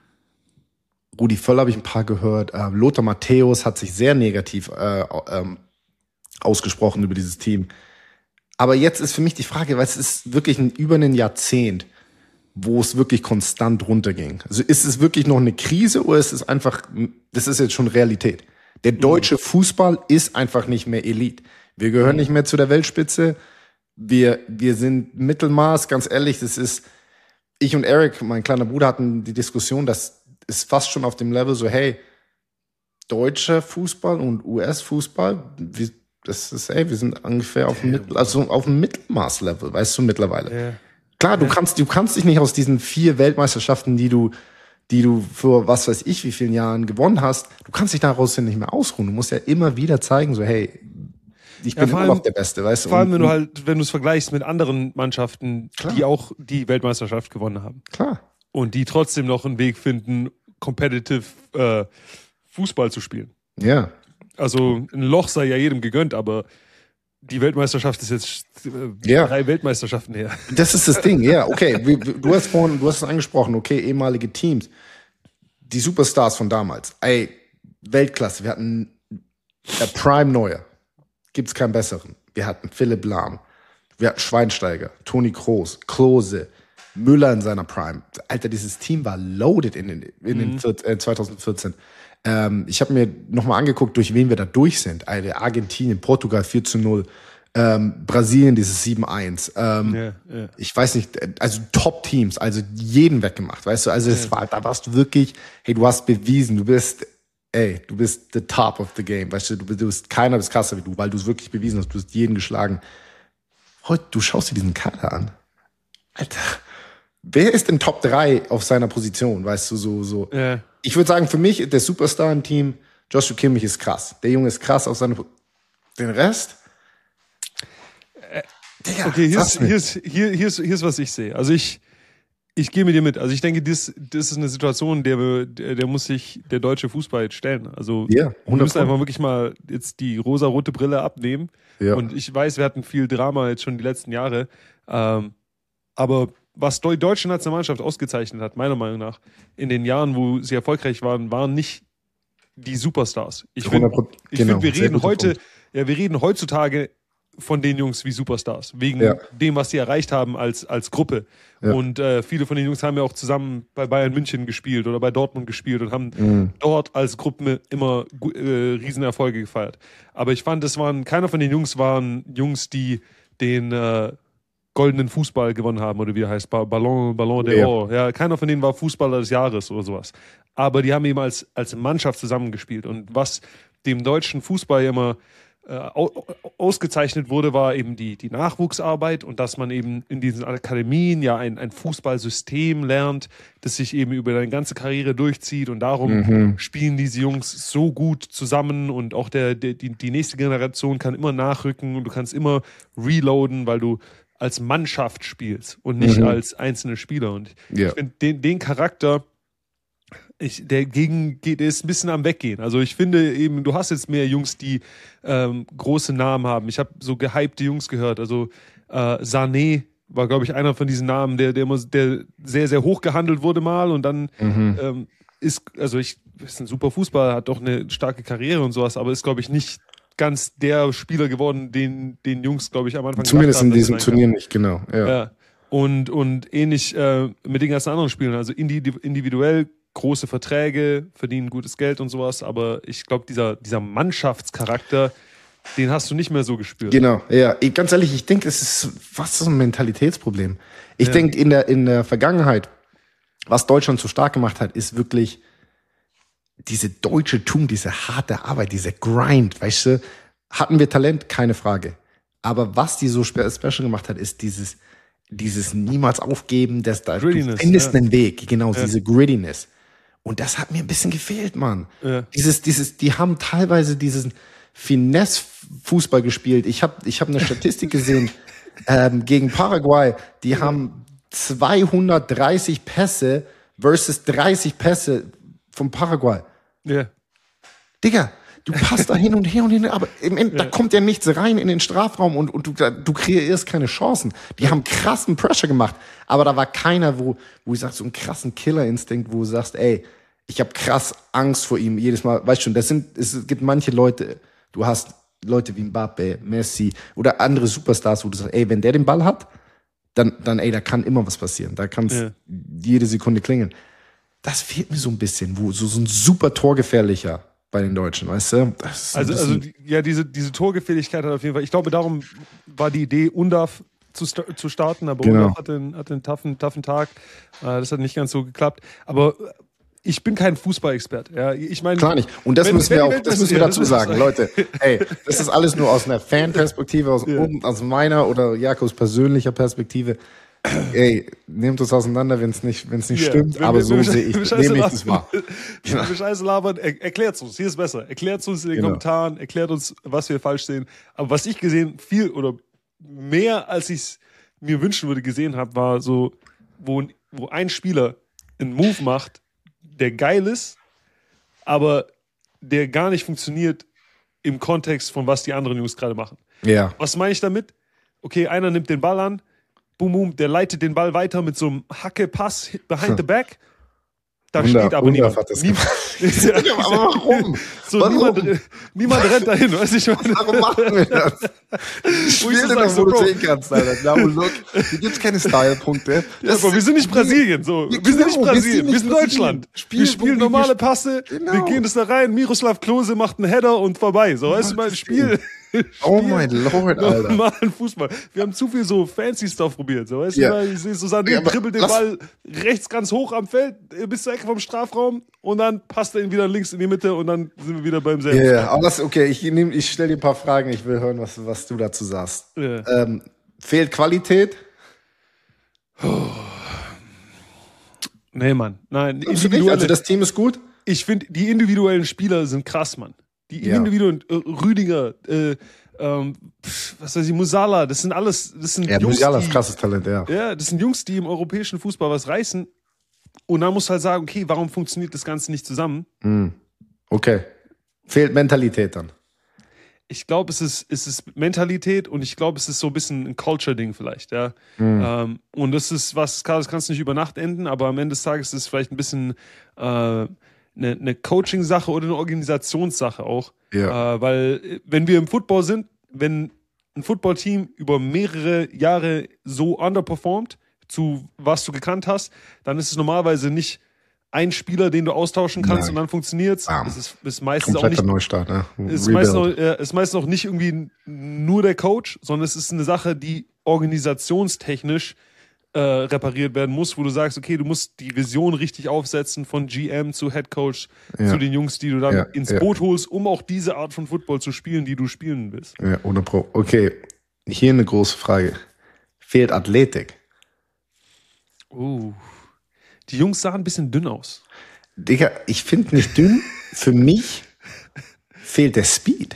Rudi Völl habe ich ein paar gehört. Äh, Lothar Matthäus hat sich sehr negativ äh, ähm, ausgesprochen über dieses Team. Aber jetzt ist für mich die Frage, weil es ist wirklich ein, über ein Jahrzehnt, wo es wirklich konstant runterging. Also ist es wirklich noch eine Krise oder ist es einfach, das ist jetzt schon Realität. Der deutsche Fußball ist einfach nicht mehr Elite. Wir gehören nicht mehr zu der Weltspitze. Wir, wir sind Mittelmaß, ganz ehrlich, das ist, ich und Eric, mein kleiner Bruder, hatten die Diskussion, dass ist fast schon auf dem Level so, hey, deutscher Fußball und U S-Fußball, wir, das ist, ey, wir sind ungefähr auf dem Mittel, also auf dem Mittelmaß-Level, weißt du, mittlerweile. Yeah. Klar, du yeah. kannst, du kannst dich nicht aus diesen vier Weltmeisterschaften, die du, die du für was weiß ich wie vielen Jahren gewonnen hast, du kannst dich daraus ja nicht mehr ausruhen. Du musst ja immer wieder zeigen, so, hey, ich bin ja, immer allem, noch der Beste, weißt du. Vor allem, wenn du halt, wenn du es vergleichst mit anderen Mannschaften, klar. die auch die Weltmeisterschaft gewonnen haben. Klar. Und die trotzdem noch einen Weg finden, competitive äh, Fußball zu spielen. Ja. Also ein Loch sei ja jedem gegönnt, aber die Weltmeisterschaft ist jetzt äh, ja. drei Weltmeisterschaften her. Das ist das Ding, ja. Okay, du hast vorhin, du hast es angesprochen, okay, ehemalige Teams, die Superstars von damals, ey, Weltklasse. Wir hatten äh, Prime Neuer, gibt's keinen besseren. Wir hatten Philipp Lahm, wir hatten Schweinsteiger, Toni Kroos, Klose, Müller in seiner Prime. Alter, dieses Team war loaded in den, in den Mhm. vier, äh, zwanzig vierzehn. Ähm, ich habe mir nochmal angeguckt, durch wen wir da durch sind. Alter, Argentinien, Portugal vier zu null, ähm, Brasilien dieses sieben eins. Ähm, Ja, ja. Ich weiß nicht, also Top-Teams, also jeden weggemacht, weißt du? Also es Ja. war, da warst du wirklich, hey, du hast bewiesen, du bist, ey, du bist the top of the game, weißt du? Du bist, du bist keiner ist krasser wie du, weil du es wirklich bewiesen hast, du hast jeden geschlagen. Heute, du schaust dir diesen Kader an. Alter, wer ist in Top drei auf seiner Position, weißt du, so, so. Ja. Ich würde sagen, für mich, der Superstar im Team, Joshua Kimmich ist krass. Der Junge ist krass auf seiner, Po- den Rest? Digga, Okay, hier sag's ist, mir. hier, ist, hier, hier, ist, hier ist, was ich sehe. Also ich, ich gehe mit dir mit. Also ich denke, das, das ist eine Situation, der, wir- der, der muss sich der deutsche Fußball jetzt stellen. Also Ja, wir hundert müssen einfach wirklich mal jetzt die rosa-rote Brille abnehmen. Ja. Und ich weiß, wir hatten viel Drama jetzt schon die letzten Jahre. Ähm, aber was die deutsche Nationalmannschaft ausgezeichnet hat, meiner Meinung nach, in den Jahren, wo sie erfolgreich waren, waren nicht die Superstars. Ich finde, hundert Prozent, ich genau, find, wir sehr reden guter heute, Punkt. ja, wir reden heutzutage von den Jungs wie Superstars, wegen Ja. dem, was sie erreicht haben als, als Gruppe. Ja. Und äh, viele von den Jungs haben ja auch zusammen bei Bayern München gespielt oder bei Dortmund gespielt und haben Mhm. dort als Gruppe immer gu- äh, Riesenerfolge gefeiert. Aber ich fand, es waren, keiner von den Jungs waren Jungs, die den äh, goldenen Fußball gewonnen haben oder wie er heißt, Ba- Ballon, Ballon Ja. d'Or. Ja, keiner von denen war Fußballer des Jahres oder sowas. Aber die haben eben als, als Mannschaft zusammengespielt. Und was dem deutschen Fußball immer äh, au- ausgezeichnet wurde, war eben die, die Nachwuchsarbeit und dass man eben in diesen Akademien ja ein, ein Fußballsystem lernt, das sich eben über deine ganze Karriere durchzieht und darum Mhm. spielen diese Jungs so gut zusammen und auch der, der, die, die nächste Generation kann immer nachrücken und du kannst immer reloaden, weil du als Mannschaft spielst und nicht Mhm. als einzelne Spieler. Und Ja. ich finde, den, den Charakter, ich, der gegen geht, der ist ein bisschen am Weggehen. Also ich finde eben, du hast jetzt mehr Jungs, die ähm, große Namen haben. Ich habe so gehypte Jungs gehört. Also äh, Sané war, glaube ich, einer von diesen Namen, der, der, immer, der sehr, sehr hoch gehandelt wurde mal und dann Mhm. ähm, ist, also ich, ist ein super Fußballer, hat doch eine starke Karriere und sowas, aber ist, glaube ich, nicht ganz der Spieler geworden, den, den Jungs, glaube ich, am Anfang Zumindest gedacht in haben, dass er diesem sein kann. Turnier nicht, genau. Ja. Ja. Und, und ähnlich äh, mit den ganzen anderen Spielern. Also indi individuell große Verträge, verdienen gutes Geld und sowas, aber ich glaube, dieser, dieser Mannschaftscharakter, den hast du nicht mehr so gespürt. Genau, ja. Ich, ganz ehrlich, ich denke, es ist fast so ein Mentalitätsproblem. Ich Ja. denke, in der, in der Vergangenheit, was Deutschland so stark gemacht hat, ist wirklich diese deutsche Tum, diese harte Arbeit, dieser Grind, weißt du, hatten wir Talent, keine Frage. Aber was die so spe special gemacht hat, ist dieses, dieses niemals aufgeben, das da, du Grittiness, findest ja. einen Weg, genau, diese Grittiness. Und das hat mir ein bisschen gefehlt, Mann. Ja. Dieses, dieses, die haben teilweise diesen Finesse-Fußball gespielt. Ich habe ich hab eine Statistik gesehen ähm, gegen Paraguay. Die haben zweihundertdreißig Pässe versus dreißig Pässe von Paraguay. Ja. Digga, du passt da hin und her und hin, aber im Ende, da kommt ja nichts rein in den Strafraum und, und du, du kreierst keine Chancen. Die haben krassen Pressure gemacht, aber da war keiner, wo, wo ich sag, so einen krassen Killerinstinkt, wo du sagst, ey, ich habe krass Angst vor ihm jedes Mal. Weißt schon, das sind, es gibt manche Leute, du hast Leute wie Mbappe, Messi oder andere Superstars, wo du sagst, ey, wenn der den Ball hat, dann, dann ey, da kann immer was passieren. Da kann es Ja. jede Sekunde klingeln. Das fehlt mir so ein bisschen, wo so, so ein super torgefährlicher bei den Deutschen, weißt du? Das ist ein Also, also bisschen- die- ja, diese, diese Torgefährlichkeit hat auf jeden Fall, ich glaube, darum war die Idee, Undaf zu, sta zu starten, aber Genau. Undaf hatte einen, hatte einen toughen, toughen Tag. Äh, das hat nicht ganz so geklappt. Aber ich bin kein Fußballexperte. Ja, ich meine, Klar nicht. Und das wenn- müssen wenn wir die auch, Welt das das- müssen wir ja, dazu das ist- sagen, Leute. Ey, das ist alles nur aus einer Fanperspektive, aus, un- aus meiner oder Jakobs persönlicher Perspektive. Ey, nehmt uns auseinander, wenn es nicht, wenn's nicht Ja, stimmt, wenn aber wir- so wenn wir- sehe ich, wenn wir Scheiße nehme ich das wahr. Wenn wir Scheiße labern, er, erklärt uns. Hier ist besser. Erklärt uns in den Genau. Kommentaren, erklärt uns, was wir falsch sehen. Aber was ich gesehen, viel oder mehr als ich es mir wünschen würde, gesehen habe, war so, wo, wo ein Spieler einen Move macht, der geil ist, aber der gar nicht funktioniert im Kontext von was die anderen Jungs gerade machen. Ja. Was meine ich damit? Okay, einer nimmt den Ball an, boom, boom, der leitet den Ball weiter mit so einem Hacke-Pass behind the back Da Wunder, steht aber Wunder niemand. hat das Niemand. ja, aber warum? So, warum? Niemand, niemand rennt dahin, weißt du, ich meine. Warum machen wir das? Wo ich Spiel so doch, sag, wo so, du Bro. sehen kannst, Alter. Now look. Hier gibt's keine Style-Punkte. Ja, aber wir sind nicht Brasilien, so. Wir, wir sind nicht genau, wir Brasilien, sind wir nicht sind Brasilien. Deutschland. Spiel, wir wo spielen wir- normale wir- Passe, Genau. wir gehen das da rein, Miroslav Klose macht einen Header und vorbei, so, weißt du, mal, Spiel. Oh mein Lord, Alter. Normalen Fußball. Wir haben zu viel so fancy Stuff probiert, so, weißt Ja. du, ich sehe Susanne, Ja, aber dribbelt den lass- Ball rechts ganz hoch am Feld, bis zur Ecke vom Strafraum und dann passt er ihn wieder links in die Mitte und dann sind wir wieder beim selben. Ja, ja, aber das, okay, ich, nehm, ich stelle dir ein paar Fragen, ich will hören, was, was du dazu sagst. Ja. Ähm, fehlt Qualität? Nee, Mann. Nein, Glaubst du nicht? individuelle, Also das Team ist gut? ich finde, die individuellen Spieler sind krass, Mann. Die Ja. individuellen, äh, Rüdiger, äh, ähm, pf, was weiß ich, Musala, das sind alles, das sind Ja, Jungs, Musiala ist die, krasses Talent, ja. ja, das sind Jungs, die im europäischen Fußball was reißen. Und dann musst du halt sagen, okay, warum funktioniert das Ganze nicht zusammen? Okay. Fehlt Mentalität dann. Ich glaube, es ist, es ist Mentalität und ich glaube, es ist so ein bisschen ein Culture-Ding vielleicht, ja. Ähm, und das ist was, das kannst du nicht über Nacht enden, aber am Ende des Tages ist es vielleicht ein bisschen äh, eine, eine Coaching-Sache oder eine Organisationssache auch. Ja. Äh, weil äh, wenn wir im Football sind, wenn ein Footballteam über mehrere Jahre so underperformt zu was du gekannt hast, dann ist es normalerweise nicht ein Spieler, den du austauschen kannst Nein. und dann funktioniert's. Bam. Es ist, ist meistens auch Kompletter nicht Neustart, ne? ist meistens, Rebuild. noch, äh, ist meistens noch nicht irgendwie nur der Coach, sondern es ist eine Sache, die organisationstechnisch äh, repariert werden muss, wo du sagst, okay, du musst die Vision richtig aufsetzen von G M zu Head Coach Ja. zu den Jungs, die du dann Ja, ins ja. Boot holst, um auch diese Art von Football zu spielen, die du spielen willst. Ja, ohne Pro. Okay, hier eine große Frage. Fehlt Athletik? Uh. Die Jungs sahen ein bisschen dünn aus. Digga, ich finde nicht dünn. Für mich fehlt der Speed.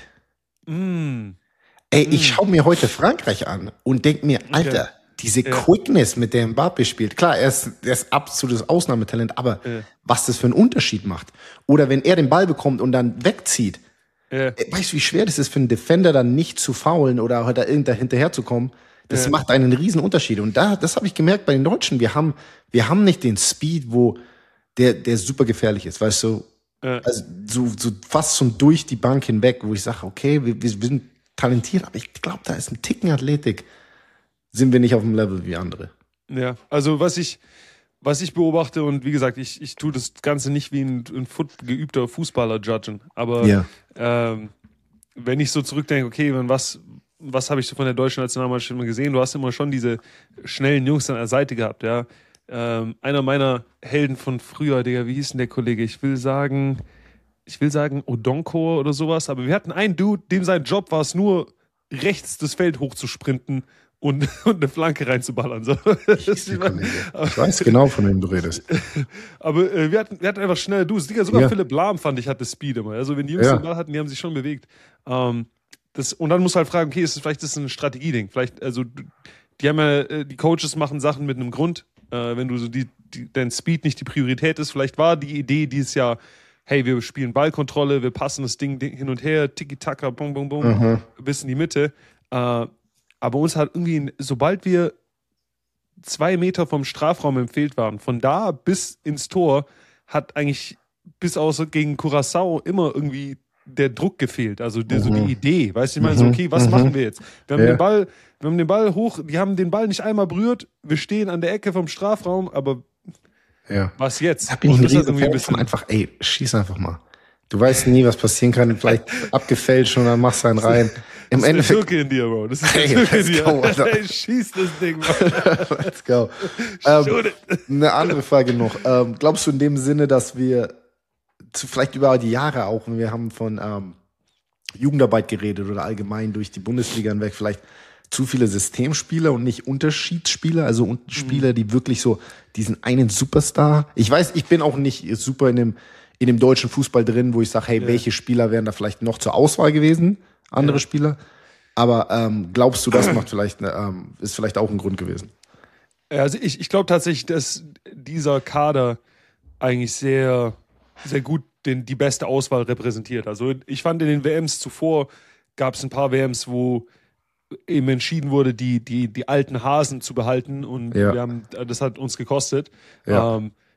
Mm. Ey, ich schaue mir heute Frankreich an und denke mir, Alter, diese Ja. Quickness, mit der Mbappé spielt. Klar, er ist, er ist absolutes Ausnahmetalent, aber was das für einen Unterschied macht. Oder wenn er den Ball bekommt und dann wegzieht. Ja. Ey, weißt du, wie schwer das ist für einen Defender dann nicht zu faulen oder halt da irgendda hinterherzukommen? Das macht einen riesen Unterschied. Und da, das habe ich gemerkt bei den Deutschen. Wir haben, wir haben nicht den Speed, wo der, der super gefährlich ist, weißt du? Ja. Also so, so fast schon durch die Bank hinweg, wo ich sage, okay, wir, wir sind talentiert, aber ich glaube, da ist ein Ticken Athletik. Sind wir nicht auf dem Level wie andere. Ja, also was ich, was ich beobachte und wie gesagt, ich, ich tue das Ganze nicht wie ein, ein Foot, geübter Fußballer judgen, aber Ja. ähm, wenn ich so zurückdenke, okay, wenn was, was habe ich so von der deutschen Nationalmannschaft immer gesehen? Du hast immer schon diese schnellen Jungs an der Seite gehabt, ja. Ähm, einer meiner Helden von früher, Digga, wie hieß denn der Kollege? Ich will sagen, ich will sagen Odonkor oder sowas, aber wir hatten einen Dude, dem sein Job war es nur, rechts das Feld hochzusprinten und, und eine Flanke reinzuballern. So. Das ist Ich die- weiß genau, von wem du redest. aber äh, wir, hatten, wir hatten einfach schnelle Dudes. Digga, sogar Ja. Philipp Lahm, fand ich, hatte Speed immer. Also wenn die Jungs Ja. den Ball hatten, die haben sich schon bewegt. Ähm, das, und dann musst du halt fragen, okay, ist das, vielleicht ist das ein Strategieding. Vielleicht, also du- die haben ja, äh, die Coaches machen Sachen mit einem Grund. Äh, wenn du so die, die, dein Speed nicht die Priorität ist, vielleicht war die Idee dieses Jahr, hey, wir spielen Ballkontrolle, wir passen das Ding hin und her, Tiki-Taka, bum, bum, bum, bis in die Mitte. Äh, aber uns hat irgendwie, sobald wir zwei Meter vom Strafraum empfehlt waren, von da bis ins Tor, hat eigentlich bis außer gegen Curaçao immer irgendwie der Druck gefehlt, also die, so die Idee, weißt du, ich meine, so, okay, was machen wir jetzt? Wir haben Ja. den Ball, wir haben den Ball hoch, die haben den Ball nicht einmal berührt, wir stehen an der Ecke vom Strafraum, aber Ja. was jetzt? Da bin ich Und ein das hat riesen irgendwie ein Fan von bisschen, einfach, ey, schieß einfach mal. Du weißt nie, was passieren kann. Vielleicht abgefälscht und dann machst du einen rein. Im das ist der Endeffekt, Türke in dir, Bro. Das ist der Hey, Türke in let's dir. go, Alter. Hey, schieß das Ding, Bro. let's go. Ähm, Shoot it. eine andere Frage noch. Ähm, glaubst du in dem Sinne, dass wir zu, vielleicht über die Jahre auch, wir haben von ähm, Jugendarbeit geredet oder allgemein durch die Bundesliga hinweg, vielleicht zu viele Systemspieler und nicht Unterschiedsspieler, also un- Spieler, die wirklich so diesen einen Superstar. Ich weiß, ich bin auch nicht super in dem, in dem deutschen Fußball drin, wo ich sage, hey, welche Spieler wären da vielleicht noch zur Auswahl gewesen? Andere Ja. Spieler. Aber ähm, glaubst du, das macht vielleicht, eine, ähm, ist vielleicht auch ein Grund gewesen? Ja, also ich, ich glaube tatsächlich, dass dieser Kader eigentlich sehr, sehr gut den, die beste Auswahl repräsentiert. Also ich fand in den W Ms zuvor gab es ein paar W Ms, wo eben entschieden wurde, die, die, die alten Hasen zu behalten und Ja. wir haben, das hat uns gekostet. Ja. Ähm,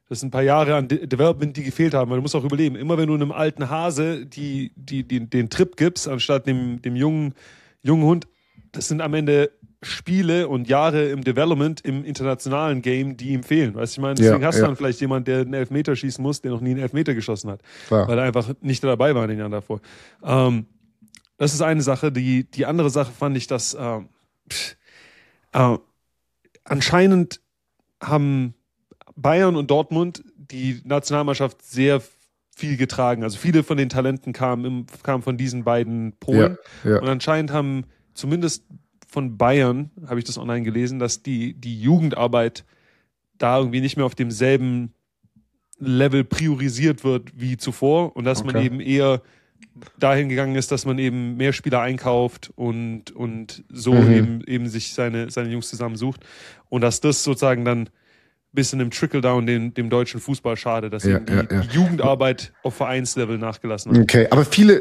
Das sind ein paar Jahre an De- Development, die gefehlt haben, weil du musst auch überleben. Immer wenn du einem alten Hase die, die, die, den Trip gibst, anstatt dem, dem jungen, jungen Hund, das sind am Ende Spiele und Jahre im Development, im internationalen Game, die ihm fehlen. Weißt du, ich meine, deswegen Ja, hast du ja. dann vielleicht jemanden, der einen Elfmeter schießen muss, der noch nie einen Elfmeter geschossen hat, Klar. weil er einfach nicht dabei war in den Jahren davor. Ähm, das ist eine Sache. Die, die andere Sache fand ich, dass ähm, pff, äh, anscheinend haben Bayern und Dortmund die Nationalmannschaft sehr viel getragen. Also viele von den Talenten kamen, im, kamen von diesen beiden Polen. Ja, ja. Und anscheinend haben zumindest von Bayern, habe ich das online gelesen, dass die, die Jugendarbeit da irgendwie nicht mehr auf demselben Level priorisiert wird wie zuvor und dass man Okay. eben eher dahin gegangen ist, dass man eben mehr Spieler einkauft und, und so Mhm. eben, eben sich seine, seine Jungs zusammensucht und dass das sozusagen dann bisschen im Trickle-Down dem, dem deutschen Fußball schade, dass Ja, eben die, ja, ja. die Jugendarbeit auf Vereinslevel nachgelassen hat. Okay, aber viele,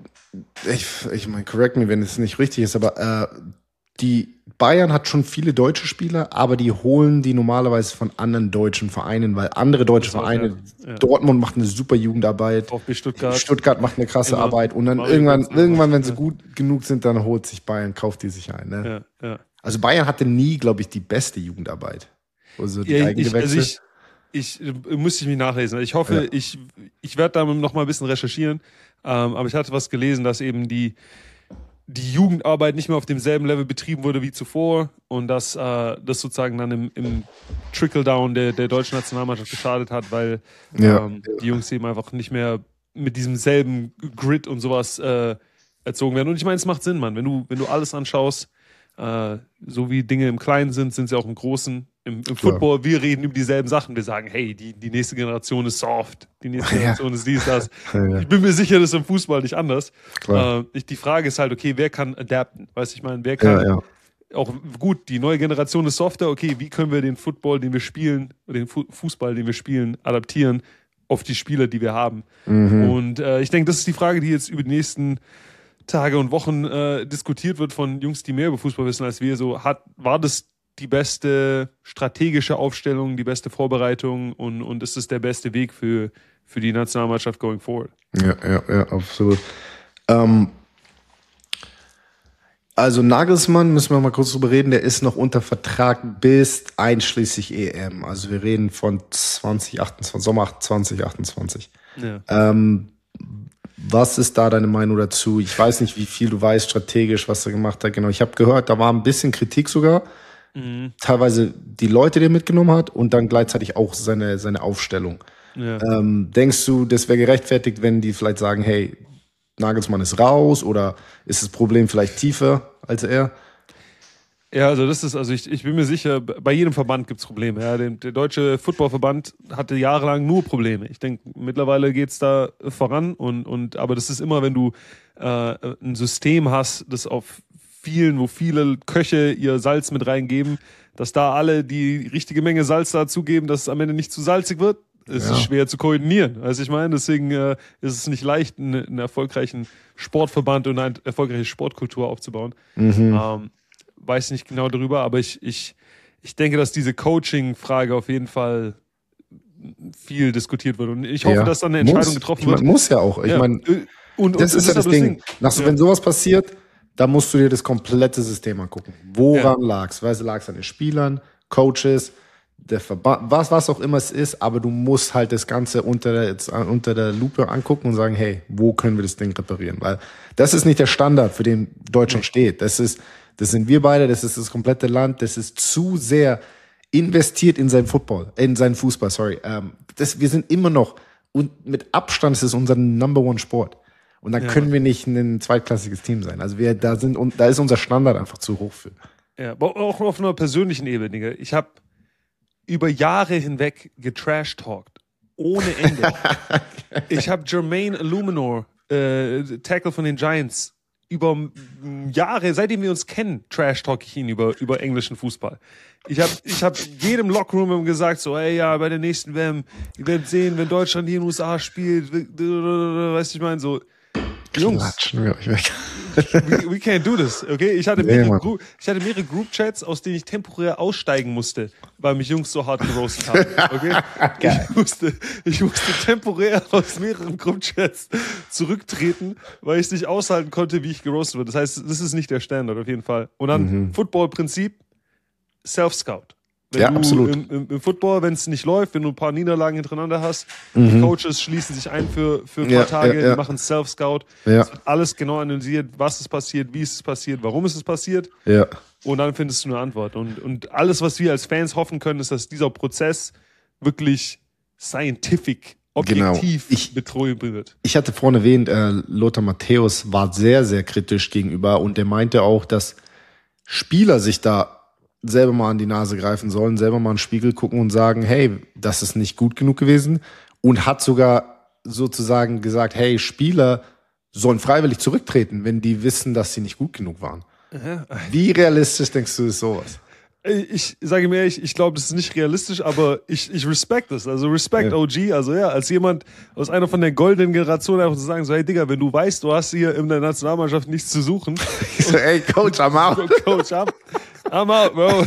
ich, ich meine, correct me, wenn es nicht richtig ist, aber äh, die Bayern hat schon viele deutsche Spieler, aber die holen die normalerweise von anderen deutschen Vereinen, weil andere deutsche Das auch, Vereine, ja. Ja. Dortmund macht eine super Jugendarbeit, VfB Stuttgart. Stuttgart macht eine krasse Immer. Arbeit und dann Mario irgendwann, Götze, irgendwann, wenn sie ja. gut genug sind, dann holt sich Bayern, kauft die sich ein. Ne? Ja, ja. Also Bayern hatte nie, glaube ich, die beste Jugendarbeit. Also die Ja, ich, Eigengewächse. also ich, ich äh, müsste ich mich nachlesen. Ich hoffe, Ja. ich, ich werde da noch mal ein bisschen recherchieren. Ähm, aber ich hatte was gelesen, dass eben die, die Jugendarbeit nicht mehr auf demselben Level betrieben wurde wie zuvor und dass äh, das sozusagen dann im, im Trickle-Down der, der deutschen Nationalmannschaft geschadet hat, weil Ja. ähm, die Jungs eben einfach nicht mehr mit diesem selben Grit und sowas äh, erzogen werden. Und ich meine, es macht Sinn, Mann. Wenn du, wenn du alles anschaust, äh, so wie Dinge im Kleinen sind, sind sie auch im Großen. Im, im Football, wir reden über dieselben Sachen. Wir sagen, hey, die, die nächste Generation ist soft. Die nächste Ja. Generation ist dies, das. Ja, ja. Ich bin mir sicher, das ist im Fußball nicht anders. Klar. Äh, ich, die Frage ist halt, okay, wer kann adapten? Weißt du, ich meine, wer kann Ja, ja. auch gut, die neue Generation ist softer, okay, wie können wir den Football, den wir spielen, oder den Fu- Fußball, den wir spielen, adaptieren auf die Spieler, die wir haben? Mhm. Und äh, ich denke, das ist die Frage, die jetzt über die nächsten Tage und Wochen äh, diskutiert wird von Jungs, die mehr über Fußball wissen als wir. So, hat, war das die beste strategische Aufstellung, die beste Vorbereitung und, und ist es der beste Weg für, für die Nationalmannschaft going forward? Ja, ja, ja, absolut. Ähm, also Nagelsmann, müssen wir mal kurz drüber reden, der ist noch unter Vertrag bis einschließlich E M. Also wir reden von zwanzig achtundzwanzig, Sommer zwanzig achtundzwanzig. Ja. Ähm, was ist da deine Meinung dazu? Ich weiß nicht, wie viel du weißt strategisch, was er gemacht hat. Genau, ich habe gehört, da war ein bisschen Kritik sogar. Mhm. Teilweise die Leute, die er mitgenommen hat und dann gleichzeitig auch seine, seine Aufstellung. Ja. Ähm, denkst du, das wäre gerechtfertigt, wenn die vielleicht sagen, hey, Nagelsmann ist raus oder ist das Problem vielleicht tiefer als er? Ja, also das ist, also ich, ich bin mir sicher, bei jedem Verband gibt es Probleme. Ja. Der, der deutsche Footballverband hatte jahrelang nur Probleme. Ich denke, mittlerweile geht es da voran und, und aber das ist immer, wenn du äh, ein System hast, das auf vielen, wo viele Köche ihr Salz mit reingeben, dass da alle die richtige Menge Salz dazugeben, dass es am Ende nicht zu salzig wird. Es Ja. ist schwer zu koordinieren. Also ich meine, deswegen äh, ist es nicht leicht, einen, einen erfolgreichen Sportverband und eine erfolgreiche Sportkultur aufzubauen. Ähm, weiß nicht genau darüber, aber ich, ich, ich denke, dass diese Coaching-Frage auf jeden Fall viel diskutiert wird. Und ich hoffe, Ja. dass dann eine Entscheidung muss. getroffen Ich mein, wird. muss ja auch. Ich Ja. meine, Äh, und, und das ist ja das aber Ding. Nach so, Ja. Wenn sowas passiert, da musst du dir das komplette System angucken. Woran lag's? Weißt du, lag's an den Spielern, Coaches, der Verband, was, was auch immer es ist, aber du musst halt das Ganze unter der, jetzt, äh, unter der Lupe angucken und sagen, hey, wo können wir das Ding reparieren? Weil das ist nicht der Standard, für den Deutschland steht. Das ist, das sind wir beide, das ist das komplette Land, das ist zu sehr investiert in seinen Football, in seinen Fußball, sorry. Ähm, das, wir sind immer noch, und mit Abstand ist es unser Number One Sport. Und da Ja, können Mann. wir nicht ein zweitklassiges Team sein. Also wir, da sind, und da ist unser Standard einfach zu hoch für. Ja, aber auch auf einer persönlichen Ebene, Digga. Ich habe über Jahre hinweg getrash-talkt. Ohne Ende. Ich habe Jermaine Illuminor, äh, Tackle von den Giants, über m- Jahre, seitdem wir uns kennen, trash-talk ich ihn über, über englischen Fußball. Ich habe ich hab jedem Lockroom gesagt, so, ey, ja, bei der nächsten W M, ihr werdet sehen, wenn Deutschland hier in den U S A spielt, weißt du, ich meine, so, Jungs, Klatschen wir euch weg. we, we can't do this, okay? Ich hatte mehrere, nee, Gru- ich hatte mehrere Group-Chats, aus denen ich temporär aussteigen musste, weil mich Jungs so hart geroastet haben, okay? ich, musste, ich musste temporär aus mehreren Group-Chats zurücktreten, weil ich es nicht aushalten konnte, wie ich geroastet wurde. Das heißt, das ist nicht der Standard auf jeden Fall. Und dann mhm. Football-Prinzip, Self-Scout. Wenn ja, du absolut. Im, im, im Football, wenn es nicht läuft, wenn du ein paar Niederlagen hintereinander hast, mhm. die Coaches schließen sich ein für, für ein paar ja, Tage, ja, ja. die machen Self-Scout. Ja. Es wird alles genau analysiert, was ist passiert, wie ist es passiert, warum ist es passiert. Ja. Und dann findest du eine Antwort. Und, und alles, was wir als Fans hoffen können, ist, dass dieser Prozess wirklich scientific, objektiv genau. ich, betreuend wird. Ich hatte vorhin erwähnt, äh, Lothar Matthäus war sehr, sehr kritisch gegenüber und der meinte auch, dass Spieler sich da selber mal an die Nase greifen sollen, selber mal in den Spiegel gucken und sagen, hey, das ist nicht gut genug gewesen, und hat sogar sozusagen gesagt, hey, Spieler sollen freiwillig zurücktreten, wenn die wissen, dass sie nicht gut genug waren. Ja. Wie realistisch denkst du, ist sowas? Ich sage mir ehrlich, ich glaube, das ist nicht realistisch, aber ich, ich respect das. Also respect ja. O G, also ja, als jemand aus einer von der goldenen Generation einfach zu sagen, so hey Digga, wenn du weißt, du hast hier in der Nationalmannschaft nichts zu suchen. so, ey Coach, I'm out. Coach, I'm, I'm out, bro.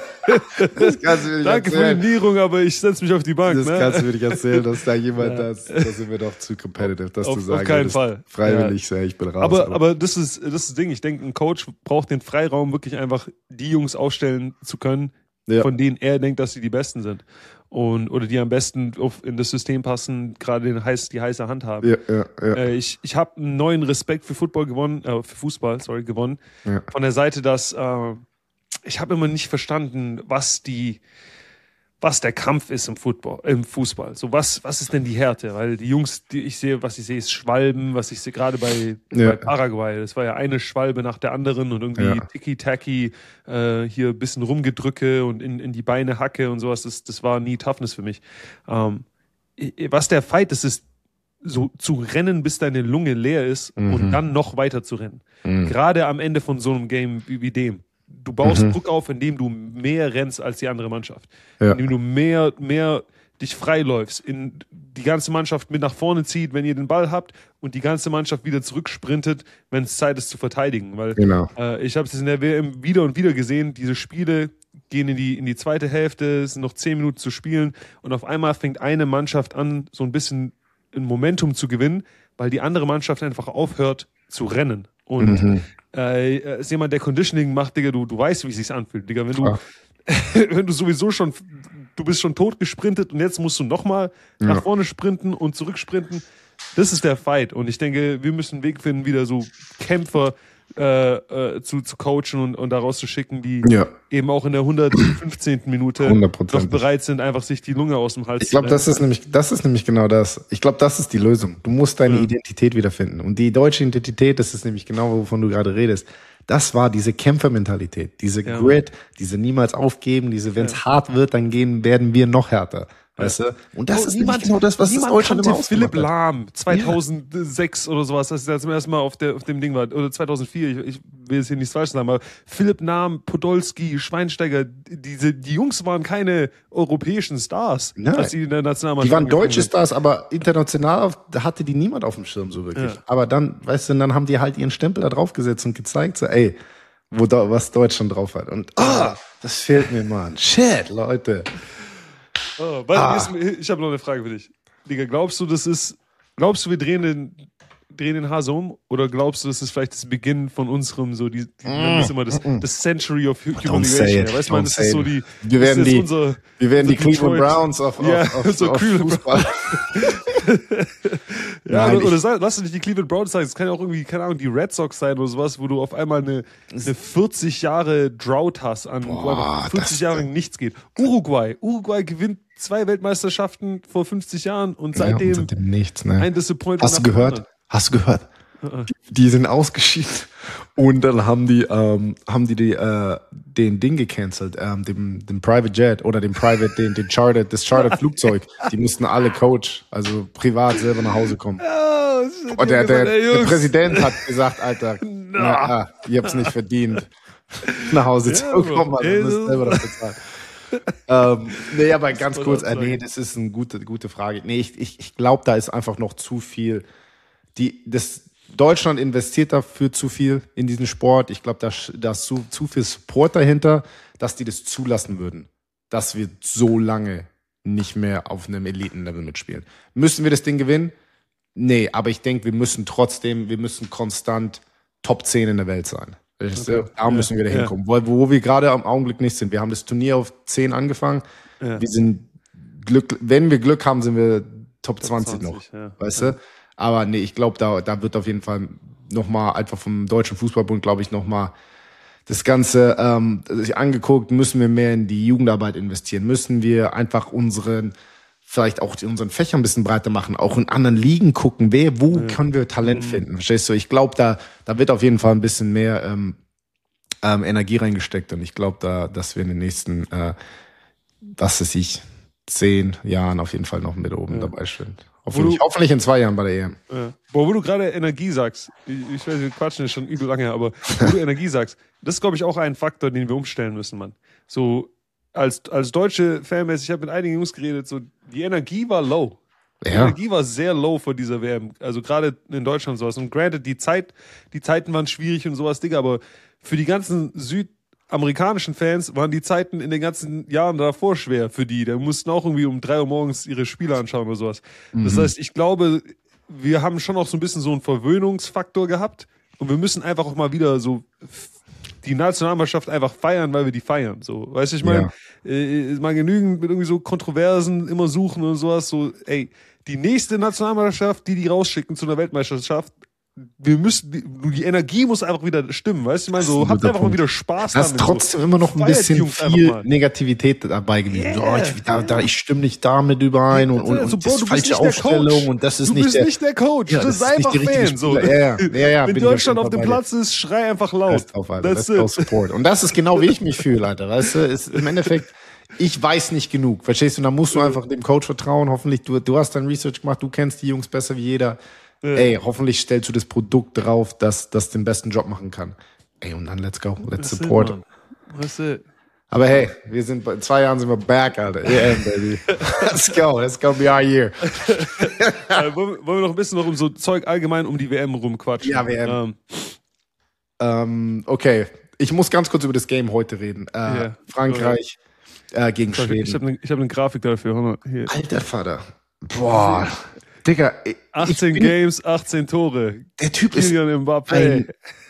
Das kannst du mir nicht Danke erzählen. für die Nierung, aber ich setze mich auf die Bank. Das ne? kannst du mir nicht erzählen, dass da jemand, ja. das, das sind wir doch zu competitive, das auf, zu sagen. Auf keinen Fall. Freiwillig, ja. ich bin raus. Aber, aber. aber das, ist, das ist das Ding. Ich denke, ein Coach braucht den Freiraum, wirklich einfach die Jungs aufstellen zu können, ja. von denen er denkt, dass sie die Besten sind. Und, oder die am besten auf, in das System passen, gerade den heiß, die heiße Hand haben. Ja, ja, ja. Äh, ich ich habe einen neuen Respekt für Football gewonnen, äh, für Fußball, sorry, gewonnen. Ja. Von der Seite, dass äh, ich habe immer nicht verstanden, was die, was der Kampf ist im Football, im Fußball. So was, was ist denn die Härte? Weil die Jungs, die ich sehe, was ich sehe, ist Schwalben, was ich sehe gerade bei, ja. bei Paraguay. Das war ja eine Schwalbe nach der anderen und irgendwie ja. Tiki-Taki, äh, hier ein bisschen Rumgedrücke und in, in die Beine Hacke und sowas. Das, das war nie Toughness für mich. Ähm, was der Fight ist, ist so zu rennen, bis deine Lunge leer ist mhm. und dann noch weiter zu rennen. Mhm. Gerade am Ende von so einem Game wie, wie dem. Du baust mhm. Druck auf, indem du mehr rennst als die andere Mannschaft. Ja. Indem du mehr, mehr dich freiläufst, in die ganze Mannschaft mit nach vorne zieht, wenn ihr den Ball habt, und die ganze Mannschaft wieder zurücksprintet, wenn es Zeit ist zu verteidigen. Weil genau. äh, ich habe es in der W M wieder und wieder gesehen, diese Spiele gehen in die, in die zweite Hälfte, es sind noch zehn Minuten zu spielen und auf einmal fängt eine Mannschaft an, so ein bisschen ein Momentum zu gewinnen, weil die andere Mannschaft einfach aufhört zu rennen. Und mhm. äh, ist jemand, der Conditioning macht, Digga, du, du weißt, wie es sich anfühlt, Digga. Wenn du, wenn du sowieso schon, du bist schon tot gesprintet und jetzt musst du nochmal ja. nach vorne sprinten und zurücksprinten, das ist der Fight. Und ich denke, wir müssen einen Weg finden, wieder so Kämpfer äh, äh, zu, zu coachen und, und daraus zu schicken, die ja. eben auch in der hundertfünfzehnten Minute noch bereit sind, einfach sich die Lunge aus dem Hals ich glaub, zu Ich glaube, das ist nämlich, das ist nämlich genau das. Ich glaube, das ist die Lösung. Du musst deine ja. Identität wiederfinden. Und die deutsche Identität, das ist nämlich genau, wovon du gerade redest. Das war diese Kämpfermentalität, diese ja. Grit, diese niemals aufgeben, diese, wenn es ja. hart wird, dann gehen, werden wir noch härter. Weißt du? Und das oh, ist niemand, genau das, was das Deutschland immer Philipp Lahm zweitausendsechs ja. oder sowas, als er zum ersten Mal auf, der, auf dem Ding war, oder zweitausendvier, ich, ich will jetzt hier nichts falsch sagen, aber Philipp Lahm, Podolski, Schweinsteiger, diese, die Jungs waren keine europäischen Stars, Nein. als die in der Nationalmannschaft Die waren deutsche Stars, aber international hatte die niemand auf dem Schirm so wirklich. Ja. Aber dann, weißt du, dann haben die halt ihren Stempel da drauf gesetzt und gezeigt, so, ey, wo da, was Deutschland drauf hat. Und, ah, das fehlt mir, Mann. Shit, Leute. Oh, ah. Ich habe noch eine Frage für dich. Digga, glaubst du, das ist, glaubst du, wir drehen den, drehen den Hase um? Oder glaubst du, das ist vielleicht das Beginn von unserem, so, die, die mm. das immer das, das Century of Humiliation? Ja, weißt du, das ist so die, wir werden die, unser, wir werden die Cleveland Browns auf, auf, ja, auf, so auf Fußball. ja, Nein, oder, oder lass du nicht die Cleveland Browns sein, es kann ja auch irgendwie, keine Ahnung, die Red Sox sein oder sowas, wo du auf einmal eine, eine vierzig Jahre Drought hast, an, Boah, wo einfach vierzig Jahre lang nichts geht. Uruguay, Uruguay gewinnt zwei Weltmeisterschaften vor fünfzig Jahren und seitdem, ja, und seitdem nichts, ne? ein Disappointment. Hast du gehört? Hast du gehört? Uh-uh. Die, die sind ausgeschieden und dann haben die, ähm, haben die, die äh, den Ding gecancelt, ähm, dem, dem Private Jet oder dem Private, den, den Chartered, das Chartered Flugzeug. Die mussten alle Coach, also privat selber nach Hause kommen. Oh, und der, der, der Präsident hat gesagt, Alter, no. na, ah, ihr habt's nicht verdient, nach Hause zu kommen, also ihr müsst selber das bezahlen. ähm, nee, aber ganz kurz, äh, nee, das ist eine gute, gute Frage. Nee, ich, ich, ich glaube, da ist einfach noch zu viel. Die, das, Deutschland investiert dafür zu viel in diesen Sport. Ich glaube, da, da ist zu, zu viel Support dahinter, dass die das zulassen würden, dass wir so lange nicht mehr auf einem Elitenlevel mitspielen. Müssen wir das Ding gewinnen? Nee, aber ich denke, wir müssen trotzdem, wir müssen konstant Top zehn in der Welt sein. Okay. Da müssen wir da hinkommen. Ja. Wo, wo wir gerade am Augenblick nicht sind. Wir haben das Turnier auf zehn angefangen. Ja. Wir sind Glück, wenn wir Glück haben, sind wir Top, Top zwanzig, zwanzig noch. Ja. Weißt ja. du? Aber nee, ich glaube, da, da wird auf jeden Fall nochmal, einfach vom Deutschen Fußballbund, glaube ich, nochmal das Ganze ähm, sich angeguckt, müssen wir mehr in die Jugendarbeit investieren, müssen wir einfach unseren, vielleicht auch unseren Fächer ein bisschen breiter machen, auch in anderen Ligen gucken, wer, wo ja. können wir Talent finden, verstehst du? Ich glaube, da, da wird auf jeden Fall ein bisschen mehr ähm, ähm, Energie reingesteckt und ich glaube, da, dass wir in den nächsten, äh, was weiß ich, zehn Jahren auf jeden Fall noch mit oben ja. dabei sind. Hoffentlich, du, hoffentlich in zwei Jahren bei der E M. Ja. Boah, wo du gerade Energie sagst, ich, ich weiß, wir quatschen jetzt schon übel lange, aber wo du Energie sagst, das ist, glaube ich, auch ein Faktor, den wir umstellen müssen, Mann. So, als, als deutsche Fanbase, ich habe mit einigen Jungs geredet, so, die Energie war low. Die ja. Energie war sehr low vor dieser W M. Also gerade in Deutschland sowas. Und granted, die Zeit, die Zeiten waren schwierig und sowas, Digga, aber für die ganzen südamerikanischen Fans waren die Zeiten in den ganzen Jahren davor schwer für die. Da mussten auch irgendwie um drei Uhr morgens ihre Spiele anschauen oder sowas. Mhm. Das heißt, ich glaube, wir haben schon auch so ein bisschen so einen Verwöhnungsfaktor gehabt und wir müssen einfach auch mal wieder so die Nationalmannschaft einfach feiern, weil wir die feiern. So, weißt du, ich meine, ja. äh, mal genügend mit irgendwie so Kontroversen immer suchen und sowas. So, ey, die nächste Nationalmannschaft, die die rausschicken zu einer Weltmeisterschaft, wir müssen, die, die Energie muss einfach wieder stimmen, weißt du, ich meine, so, habt einfach mal wieder Spaß damit. Da ist trotzdem so. immer noch ein Feiert bisschen viel Negativität dabei geblieben. Yeah. So, ich, da, da, ich stimme nicht damit überein und, und, und so, und das ist falsche Aufstellung und das ist du nicht bist der, nicht der Coach, ja, das ist einfach Fan. So. Ja, ja, ja, ja, wenn Deutschland auf dem Platz ist, schrei einfach laut. Drauf, That's That's Support. Und das ist genau, wie ich mich fühle, Alter, weißt du, ist im Endeffekt, ich weiß nicht genug, verstehst du, und da musst du einfach dem Coach vertrauen, hoffentlich, du, du hast dein Research gemacht, du kennst die Jungs besser wie jeder. Ja. Ey, hoffentlich stellst du das Produkt drauf, das, das den besten Job machen kann. Ey, und dann let's go, let's That's support. It, Aber hey, wir sind, in zwei Jahren sind wir back, Alter. Yeah, baby. Let's go, let's go be our year. äh, wollen, wollen wir noch ein bisschen noch um so Zeug allgemein um die W M rumquatschen? Ja, W M. Ähm. Ähm, okay, ich muss ganz kurz über das Game heute reden. Äh, yeah. Frankreich äh, gegen Sorry, Schweden. Ich habe eine hab ne Grafik dafür. Hier. Alter Vater. Boah. Digga, achtzehn bin, Games, achtzehn Tore. Der Typ Kylian ist Mbappé. Ein,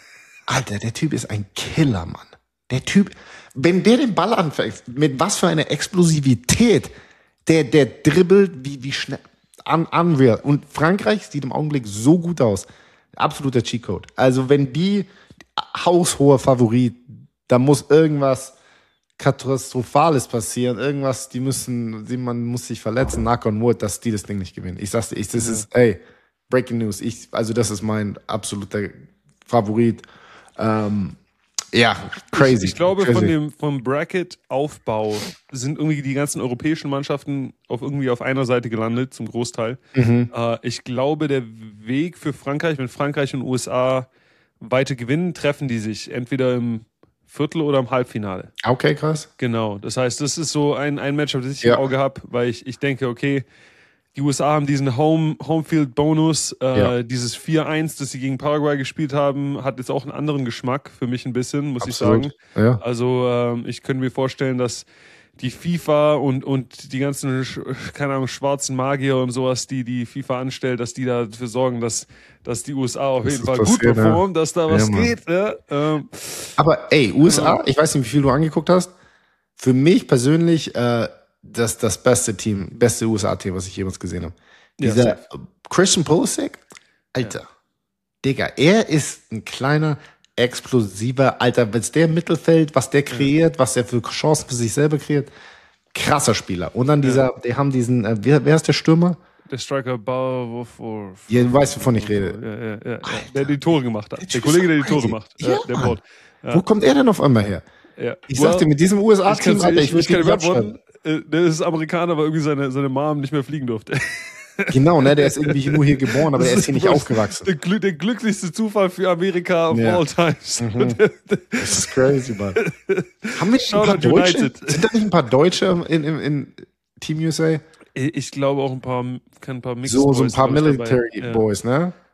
Alter, der Typ ist ein Killer, Mann. Der Typ, wenn der den Ball anfängt, mit was für einer Explosivität, der, der dribbelt, wie, wie schnell, an, unreal. Und Frankreich sieht im Augenblick so gut aus. Absoluter Cheatcode. Also wenn die haushoher Favorit, da muss irgendwas Katastrophales passieren, irgendwas, die müssen, die, man muss sich verletzen, knock on wood, dass die das Ding nicht gewinnen. Ich sag's dir, ich, das ja. ist, ey, Breaking News, ich, also das ist mein absoluter Favorit. Ähm, ja, crazy. Ich, ich glaube, crazy. von dem, vom Bracket-Aufbau sind irgendwie die ganzen europäischen Mannschaften auf irgendwie auf einer Seite gelandet, zum Großteil. Mhm. Äh, ich glaube, der Weg für Frankreich, wenn Frankreich und U S A weiter gewinnen, treffen die sich entweder im Viertel oder im Halbfinale. Okay, krass. Genau. Das heißt, das ist so ein, ein Matchup, das ich ja. im Auge habe, weil ich, ich denke, okay, die U S A haben diesen Home, Homefield-Bonus, äh, ja. dieses vier eins, das sie gegen Paraguay gespielt haben, hat jetzt auch einen anderen Geschmack für mich ein bisschen, muss Absolut. ich sagen. Ja. Also ähm, ich könnte mir vorstellen, dass die FIFA und, und die ganzen, keine Ahnung, schwarzen Magier und sowas, die die FIFA anstellt, dass die dafür sorgen, dass, dass die U S A auf jeden Fall gut performen, ja. dass da was ja, geht. Ja? Ähm, Aber ey, U S A, ja. ich weiß nicht, wie viel du angeguckt hast, für mich persönlich äh, das, das beste Team, beste U S A-Team, was ich jemals gesehen habe. Dieser ja, Christian Pulisic, Alter, ja. Digga, er ist ein kleiner, explosiver, Alter, wenn der im Mittelfeld, was der kreiert, was er für Chancen für sich selber kreiert, krasser Spieler. Und dann dieser, ja. die haben diesen, äh, wer, wer ist der Stürmer? Der Striker Bauer. Ja, du weißt, wovon ich rede. Ja, ja, ja, ja. Der die Tore gemacht hat. Der, der Kollege, der die Tore macht. Ja, der Bot. Ja. Wo kommt er denn auf einmal her? Ja. Ich well, sagte, mit diesem U S A-Team, Alter, ich, ich würde nicht abschreiben. Der ist Amerikaner, weil irgendwie seine, seine Mom nicht mehr fliegen durfte. Genau, ne, der ist irgendwie nur hier geboren, aber er ist hier nicht aufgewachsen. Der, Glück, der glücklichste Zufall für Amerika of ja. all times. Mhm. Das ist crazy, Mann. Haben wir nicht ein paar Deutsche? Sind da nicht ein paar Deutsche in, in, in Team U S A? Ich glaube auch ein paar, ein paar Mixed So, Boys, so ein paar Military dabei. Boys, ne?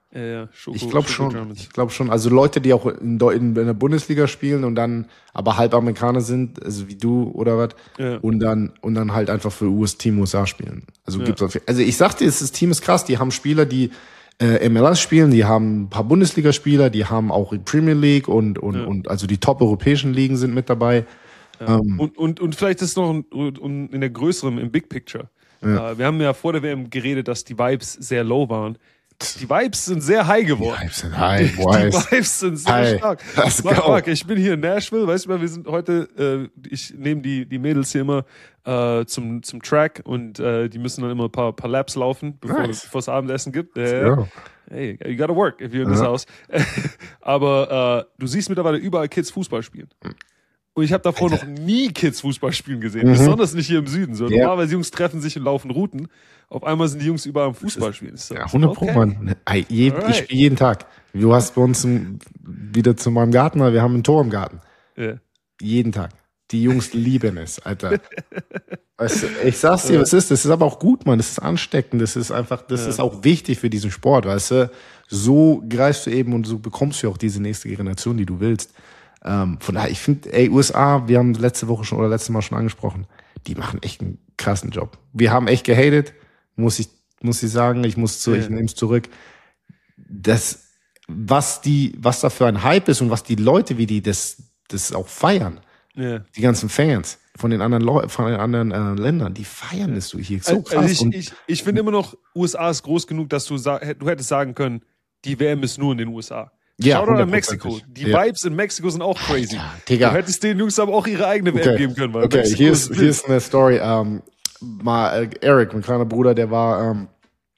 Ja, ja. Schoko, ich glaube Schoko schon. Germans. Ich glaube schon. Also Leute, die auch in, in, in der Bundesliga spielen und dann aber halb Amerikaner sind, also wie du oder was, Ja. und dann und dann halt einfach für U S Team U S A spielen. Also Ja. gibt's auch, also ich sagte, das Team ist krass. Die haben Spieler, die äh, M L S spielen, die haben ein paar Bundesligaspieler, die haben auch die Premier League und und Ja. und also die top europäischen Ligen sind mit dabei. Ja. Ähm, und, und, und vielleicht ist noch ein, und in der größeren, im Big Picture. Ja. Uh, wir haben ja vor der W M geredet, dass die Vibes sehr low waren. Die Vibes sind sehr high geworden. Die Vibes sind high, Die boys. Vibes sind sehr Hi. stark. Let's Marc, go. Marc, ich bin hier in Nashville, weißt du mal, wir sind heute, äh, ich nehme die, die Mädels hier immer äh, zum, zum Track und äh, die müssen dann immer ein paar, paar Laps laufen, bevor Nice. es Abendessen gibt. Äh, Ja. Hey, you gotta work if you're in this Ja. house. Aber äh, du siehst mittlerweile überall Kids Fußball spielen. Und ich habe davor noch nie Kids Fußball spielen gesehen, Mhm. besonders nicht hier im Süden. So, Ja. normalerweise Jungs treffen sich und laufen Routen. Auf einmal sind die Jungs überall am Fußball spielen. So, Ja, hundert Pro, okay. Mann. Ey, je, Alright. Ich spiele jeden Tag. Du hast bei uns im, wieder zu meinem Garten, weil wir haben ein Tor im Garten. Ja. Jeden Tag. Die Jungs lieben es, Alter. Weißt du, ich sag's dir, was ist, das ist aber auch gut, Mann. Das ist ansteckend. Das ist einfach, das Ja. ist auch wichtig für diesen Sport, weißt du. So greifst du eben und so bekommst du auch diese nächste Generation, die du willst. Ähm, von daher, ich finde, ey, U S A, wir haben letzte Woche schon oder letztes Mal schon angesprochen, die machen echt einen krassen Job. Wir haben echt gehatet, muss ich, muss ich sagen, ich muss zu, Ja. ich nehme es zurück. Das, was die, was da für ein Hype ist und was die Leute, wie die das, das auch feiern, Ja. die ganzen Fans von den anderen Leuten, von den anderen äh, Ländern, die feiern das so hier so krass. Also ich, und ich, ich finde immer noch, U S A ist groß genug, dass du, sa- du hättest sagen können, die W M ist nur in den U S A. Ja, Schau doch an hundertprozentig. Mexiko. Die Ja. Vibes in Mexiko sind auch crazy. Alter, Digga. Du hättest den Jungs aber auch ihre eigene W M Okay, geben können. Weil okay. Mexiko Hier, ist, wild. hier ist eine Story. Ähm, mal, äh, Eric, mein kleiner Bruder, der war, ähm,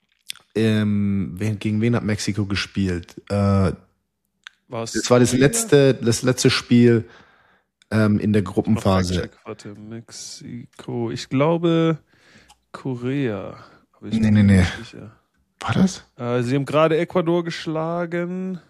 ähm, wen, gegen wen hat Mexiko gespielt? Äh, Was? das war das letzte, das letzte Spiel ähm, in der Noch Gruppenphase. Fact-check. Warte, Mexiko. Ich glaube Korea. Aber ich Nee, bin nee, mir nee. nicht sicher. War das? Äh, sie haben gerade Ecuador geschlagen.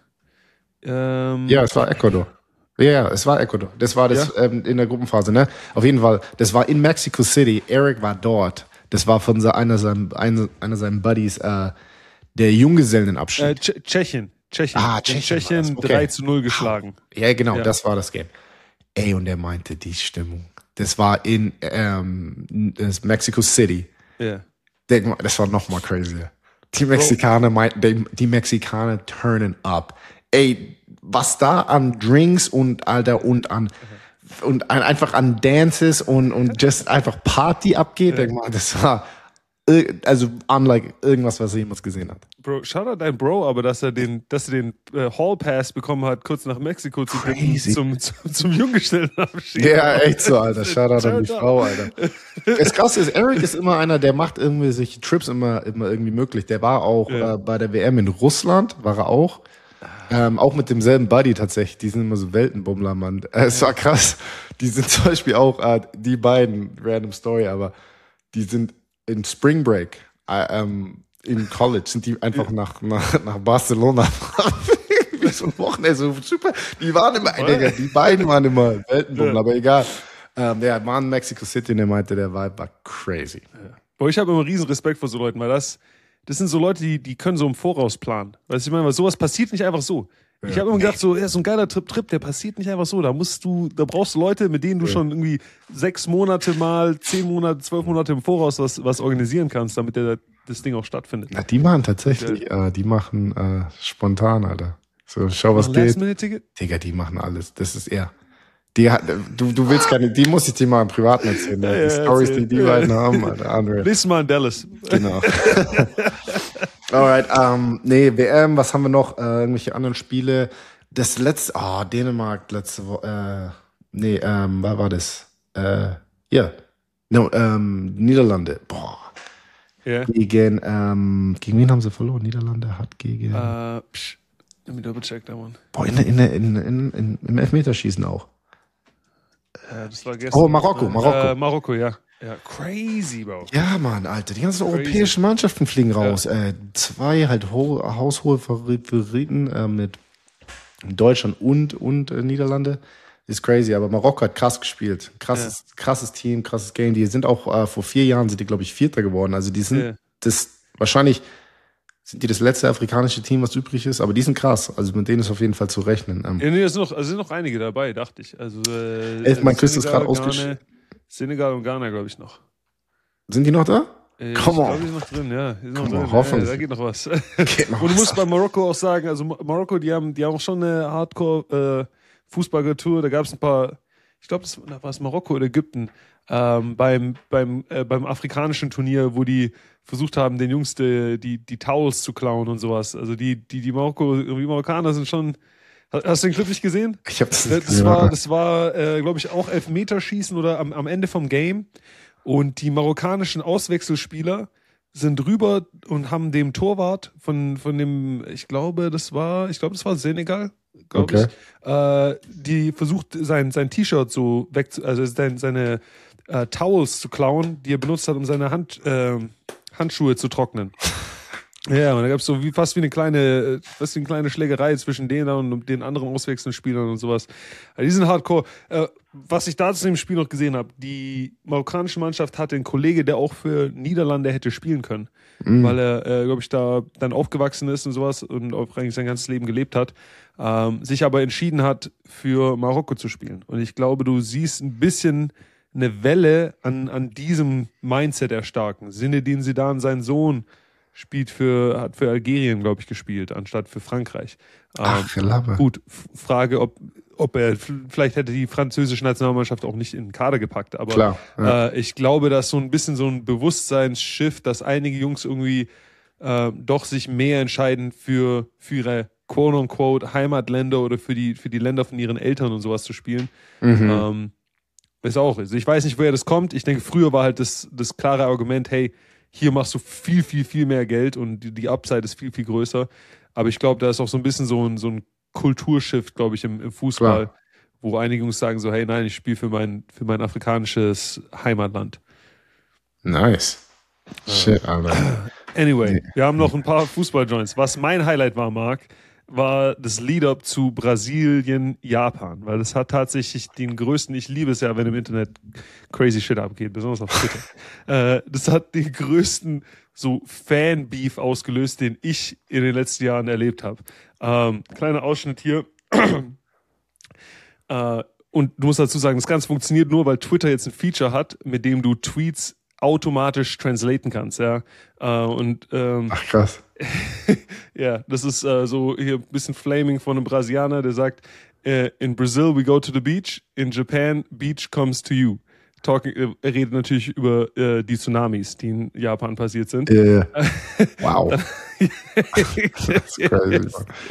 Ähm, Ja, es war Ecuador. Ja, ja, es war Ecuador. Das war das ähm, in der Gruppenphase, ne? Auf jeden Fall. Das war in Mexico City. Eric war dort. Das war von se- einer seiner einer, einer seinen Buddies äh, der Junggesellenabschied. äh, Tsch- Tschechien. Tschechien. Ah, Die haben Tschechien war Tschechien das. Okay. drei zu null geschlagen. Ja, genau, Ja. das war das Game. Ey, und er meinte, die Stimmung. Das war in ähm, das Mexico City. Ja. Denk mal, das war noch mal crazier. Die Mexikaner meinten, die, die Mexikaner turnen up. Ey, was da an Drinks und Alter und an und an, einfach an Dances und und just einfach Party abgeht, denk mal, das war ir- also unlike irgendwas, was er jemals gesehen hat. Bro, shout out dein Bro, aber dass er den, dass er den äh, Hall Pass bekommen hat, kurz nach Mexiko zu bitten, Crazy. zum, zum, zum Junggesellenabschied. Ja, echt so, Alter. Shoutout an die Turn up. Frau, Alter. Das Krasse ist, Eric ist immer einer, der macht irgendwie solche Trips immer, immer irgendwie möglich. Der war auch Ja. äh, bei der W M in Russland, war er auch. Ähm, auch mit demselben Buddy tatsächlich. Die sind immer so Weltenbummler, Mann. Äh, es war krass. Die sind zum Beispiel auch, äh, die beiden, random Story, aber die sind in Spring Break, äh, ähm, in College, sind die einfach nach, nach, nach Barcelona. so ein Wochenende, so super. Die waren immer, ey, Digga, die beiden waren immer Weltenbummler, Ja. aber egal. Ähm, der war in Mexico City und der meinte, der Vibe war crazy. Boah, ich habe immer riesen Respekt vor so Leuten, weil das, das sind so Leute, die, die können so im Voraus planen. Weißt du, ich meine, weil sowas passiert nicht einfach so. Ich habe immer gedacht, so, ja, so ein geiler Trip, Trip, der passiert nicht einfach so. Da musst du, da brauchst du Leute, mit denen du schon irgendwie sechs Monate mal, zehn Monate, zwölf Monate im Voraus was, was organisieren kannst, damit der, das Ding auch stattfindet. Na, die machen tatsächlich, äh, die machen äh, spontan, Alter. So, schau, was geht. Last-Minute-Ticket? Digga, die machen alles. Das ist er. Die hat, du, du willst keine, die muss ich dir mal im Privaten erzählen. Ja, die ja, Stories, erzähl. die die beiden haben, Alter, unreal. Nächstes Mal in Dallas. Genau. Alright, ähm, nee, W M, was haben wir noch? Äh, irgendwelche anderen Spiele. Das letzte, oh, Dänemark letzte Woche, äh, nee, ähm, was war das? Äh, ja, no, ähm, Niederlande, boah. Ja. Gegen, ähm, gegen wen haben sie verloren? Niederlande hat gegen, Äh, psch, let me double check that one. boah, in, in, in, in, in, im Elfmeterschießen auch. Äh, das war gestern. Oh, Marokko, Marokko. Äh, Marokko, ja. Ja, crazy, Bro. Ja, Mann, Alter, die ganzen Crazy. europäischen Mannschaften fliegen raus. Äh, zwei halt ho haushohe Favoriten äh, mit Deutschland und, und äh, Niederlande. Ist crazy, aber Marokko hat krass gespielt. Krasses, krasses Team, krasses Game. Die sind auch äh, vor vier Jahren, sind die, glaube ich, Vierter geworden. Also die sind Ja. das wahrscheinlich sind die das letzte afrikanische Team, was übrig ist, aber die sind krass. Also mit denen ist auf jeden Fall zu rechnen. Ähm, ja, nee, es sind noch, also sind noch einige dabei, dachte ich. Also äh, Ey, mein Chris ist gerade ausgeschrieben. Senegal und Ghana, glaube ich, noch. Sind die noch da? Äh, ich glaube, die sind noch drin, ja. Die sind noch drin. Hoffen. Ja, da geht noch was. Geht noch und du was. musst bei Marokko auch sagen, also Marokko, die haben, die haben auch schon eine Hardcore-Fußballkultur. Da gab es ein paar, ich glaube, das war es Marokko oder Ägypten, ähm, beim, beim, äh, beim afrikanischen Turnier, wo die versucht haben, den Jungs die, die, die Towels zu klauen und sowas. Also die, die, die Marokko, die Marokkaner sind schon. Hast du den Clip nicht gesehen? Ich habe das nicht gesehen. Das war, das war äh, glaube ich, auch Elfmeterschießen oder am, am Ende vom Game. Und die marokkanischen Auswechselspieler sind rüber und haben dem Torwart von, von dem, ich glaube, das war, ich glaube, das war Senegal, glaube okay. ich, äh, die versucht, sein, sein T-Shirt so weg, also seine, seine äh, Towels zu klauen, die er benutzt hat, um seine Hand, äh, Handschuhe zu trocknen. Ja, und da gab es so wie, fast wie eine kleine, fast wie eine kleine Schlägerei zwischen denen und den anderen Auswechselspielern und sowas. Also die sind hardcore. Äh, was ich da zu dem Spiel noch gesehen habe, die marokkanische Mannschaft hatte einen Kollege, der auch für Niederlande hätte spielen können, mhm. weil er, äh, glaube ich, da dann aufgewachsen ist und sowas und auch eigentlich sein ganzes Leben gelebt hat, ähm, sich aber entschieden hat, für Marokko zu spielen. Und ich glaube, du siehst ein bisschen eine Welle an, an diesem Mindset erstarken. Zinedine Zidane, sein Sohn, spielt für, hat für Algerien, glaube ich, gespielt, anstatt für Frankreich. Ach, ähm, gut, Frage, ob, ob er, vielleicht hätte die französische Nationalmannschaft auch nicht in den Kader gepackt, aber Klar, ja. äh, ich glaube, dass so ein bisschen so ein Bewusstseinsschiff, dass einige Jungs irgendwie äh, doch sich mehr entscheiden für, für ihre quote-unquote Heimatländer oder für die, für die Länder von ihren Eltern und sowas zu spielen. Mhm. Ähm, ist auch, also ich weiß nicht, woher das kommt. Ich denke, früher war halt das, das klare Argument, hey, hier machst du viel, viel, viel mehr Geld und die, die Upside ist viel, viel größer. Aber ich glaube, da ist auch so ein bisschen so ein, so ein Kulturshift, glaube ich, im, im Fußball, klar, wo einige Jungs sagen so, hey, nein, ich spiele für mein, für mein afrikanisches Heimatland. Nice. Ja. Shit, Alter. Anyway, nee. Wir haben noch ein paar Fußball-Joints. Was mein Highlight war, Marc, war das Lead-Up zu Brasilien, Japan, weil das hat tatsächlich den größten, ich liebe es ja, wenn im Internet crazy shit abgeht, besonders auf Twitter. äh, das hat den größten so Fan-Beef ausgelöst, den ich in den letzten Jahren erlebt habe. Ähm, kleiner Ausschnitt hier. äh, und du musst dazu sagen, das Ganze funktioniert nur, weil Twitter jetzt ein Feature hat, mit dem du Tweets automatisch translaten kannst, ja. Äh, und ähm, ach krass. Ja, das ist äh, so hier ein bisschen Flaming von einem Brasilianer, der sagt, äh, in Brazil we go to the beach, in Japan beach comes to you. Talking, äh, er redet natürlich über äh, die Tsunamis, die in Japan passiert sind. Yeah. Wow. That's crazy.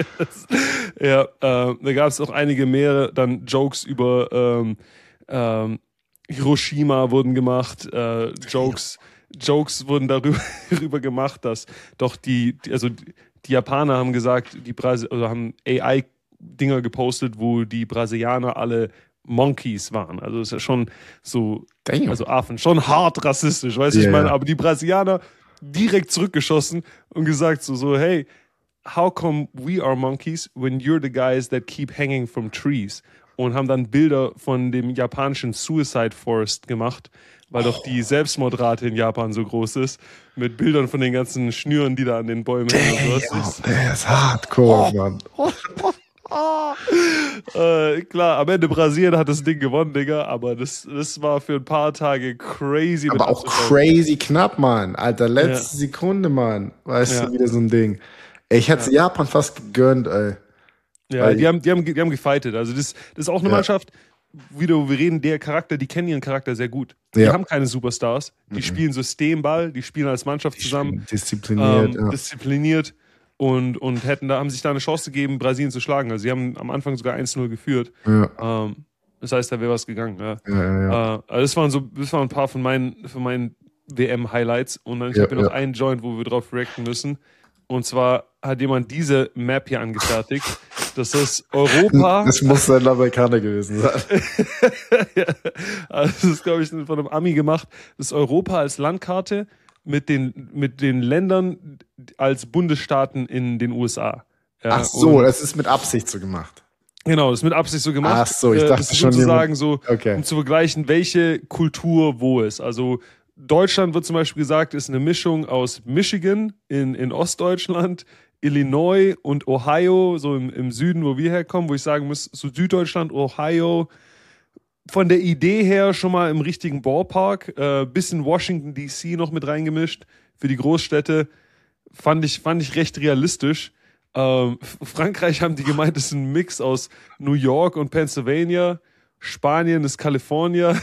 Ja, äh, da gab es auch einige mehr, dann Jokes über ähm, ähm, Hiroshima wurden gemacht, äh, Jokes Jokes wurden darüber, darüber gemacht, dass doch die, die also die, die Japaner haben gesagt, die Brasi- also haben A I-Dinger gepostet, wo die Brasilianer alle Monkeys waren. Also ist ja schon so, Damn. Also Affen, schon hart rassistisch, weißt du, yeah. Ich meine, aber die Brasilianer direkt zurückgeschossen und gesagt so, so, hey, how come we are monkeys when you're the guys that keep hanging from trees? Und haben dann Bilder von dem japanischen Suicide Forest gemacht, weil doch die Selbstmordrate in Japan so groß ist, mit Bildern von den ganzen Schnüren, die da an den Bäumen hängen und sowas. Der ist hardcore, Mann. Oh, oh, oh. äh, klar, am Ende Brasilien hat das Ding gewonnen, Digga, aber das, das war für ein paar Tage crazy. Aber auch crazy knapp, Mann. Alter, letzte ja. Sekunde, Mann. Weißt ja. du, wieder so ein Ding. Ey, ich hätte ja. Japan fast gegönnt, ey. Ja, Weil die haben, die haben, die haben gefightet. Also das, das ist auch eine ja. Mannschaft, wieder, wo wir reden, der Charakter, die kennen ihren Charakter sehr gut. Die ja. haben keine Superstars, die mhm. spielen Systemball, die spielen als Mannschaft zusammen. Diszipliniert. Ähm, ja. Diszipliniert und, und hätten da, haben sich da eine Chance gegeben, Brasilien zu schlagen. Also sie haben am Anfang sogar eins null geführt. Ja. Ähm, das heißt, da wäre was gegangen. Ja. Ja, ja, ja. Äh, also das waren so, das waren ein paar von meinen, von meinen W M-Highlights. Und dann ich ja, habe hier noch ja. einen Joint, wo wir drauf reacten müssen. Und zwar hat jemand diese Map hier angefertigt. Das ist Europa. Das muss ein Amerikaner gewesen sein. Ja, also das ist, glaube ich, von einem Ami gemacht. Das ist Europa als Landkarte mit den, mit den Ländern als Bundesstaaten in den U S A. Ja, ach so, das ist mit Absicht so gemacht. Genau, das ist mit Absicht so gemacht. Ach so, ich dachte das ist schon. Sozusagen so, okay. um zu vergleichen, welche Kultur wo ist. Also Deutschland wird zum Beispiel gesagt, ist eine Mischung aus Michigan in, in Ostdeutschland, Illinois und Ohio, so im, im Süden, wo wir herkommen, wo ich sagen muss, so Süddeutschland, Ohio, von der Idee her schon mal im richtigen Ballpark, äh, bisschen Washington D C noch mit reingemischt für die Großstädte, fand ich, fand ich recht realistisch. Ähm, Frankreich haben die gemeint, das ist ein Mix aus New York und Pennsylvania, Spanien ist Kalifornien.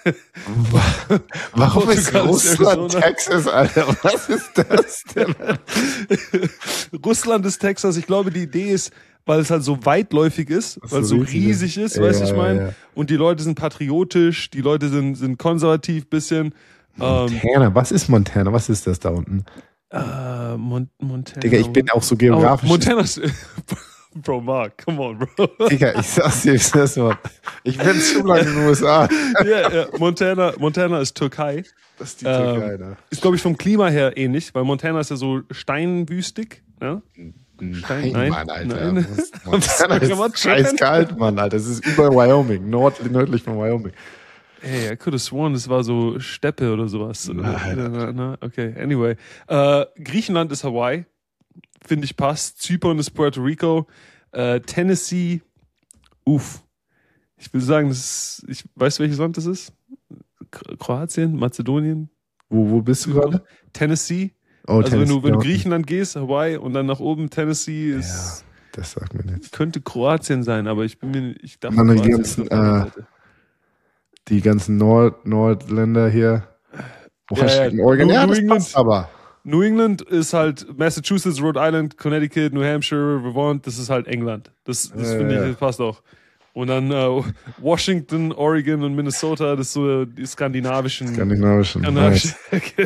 Warum ist Russland Texas, Alter? Was ist das denn? Russland ist Texas. Ich glaube, die Idee ist, weil es halt so weitläufig ist, weil es so riesig ist, weißt du, ja, ich meine? Ja, ja. Und die Leute sind patriotisch, die Leute sind, sind konservativ bisschen. Montana, ähm, was ist Montana? Was ist das da unten? Äh, Mon Montana. Digga, ich bin auch so geografisch. Oh, Montana ist... Bro, Mark, come on, bro. Digga, ich sag's dir, ich sag's mal. Ich bin zu lange in den U S A. Ja, yeah, yeah. Montana, Montana ist Türkei. Das ist die Türkei, ähm, ne? Ist, glaube ich, vom Klima her ähnlich, weil Montana ist ja so steinwüstig, ja? Stein, nein, Mann, Alter. Nein. Montana ist eiskalt, Mann, Alter. Das ist über Wyoming, nord nördlich von Wyoming. Hey, I could have sworn, das war so Steppe oder sowas. Nein. Okay, anyway. Äh, Griechenland ist Hawaii. Finde ich passt. Zypern ist Puerto Rico. Äh, Tennessee, uff. Ich will sagen, das ist, ich weiß, welches Land das ist? Kroatien, Mazedonien. Wo, wo bist du gerade? Tennessee. Oh, also Tennessee, wenn du, wenn du ja. Griechenland gehst, Hawaii und dann nach oben Tennessee ist. Ja, das sagt mir nichts. Könnte Kroatien sein, aber ich bin mir, ich dachte, Mann, die Kroatien ganzen, äh, die ganzen Nord, Nordländer hier. Washington, ja, ja. Oregon, New, ja, New das England, passt aber. New England ist halt Massachusetts, Rhode Island, Connecticut, New Hampshire, Vermont, das ist halt England. Das, das ja, finde ich, ja. das passt auch. Und dann äh, Washington, Oregon und Minnesota, das ist so die skandinavischen. Skandinavischen. skandinavischen Nice.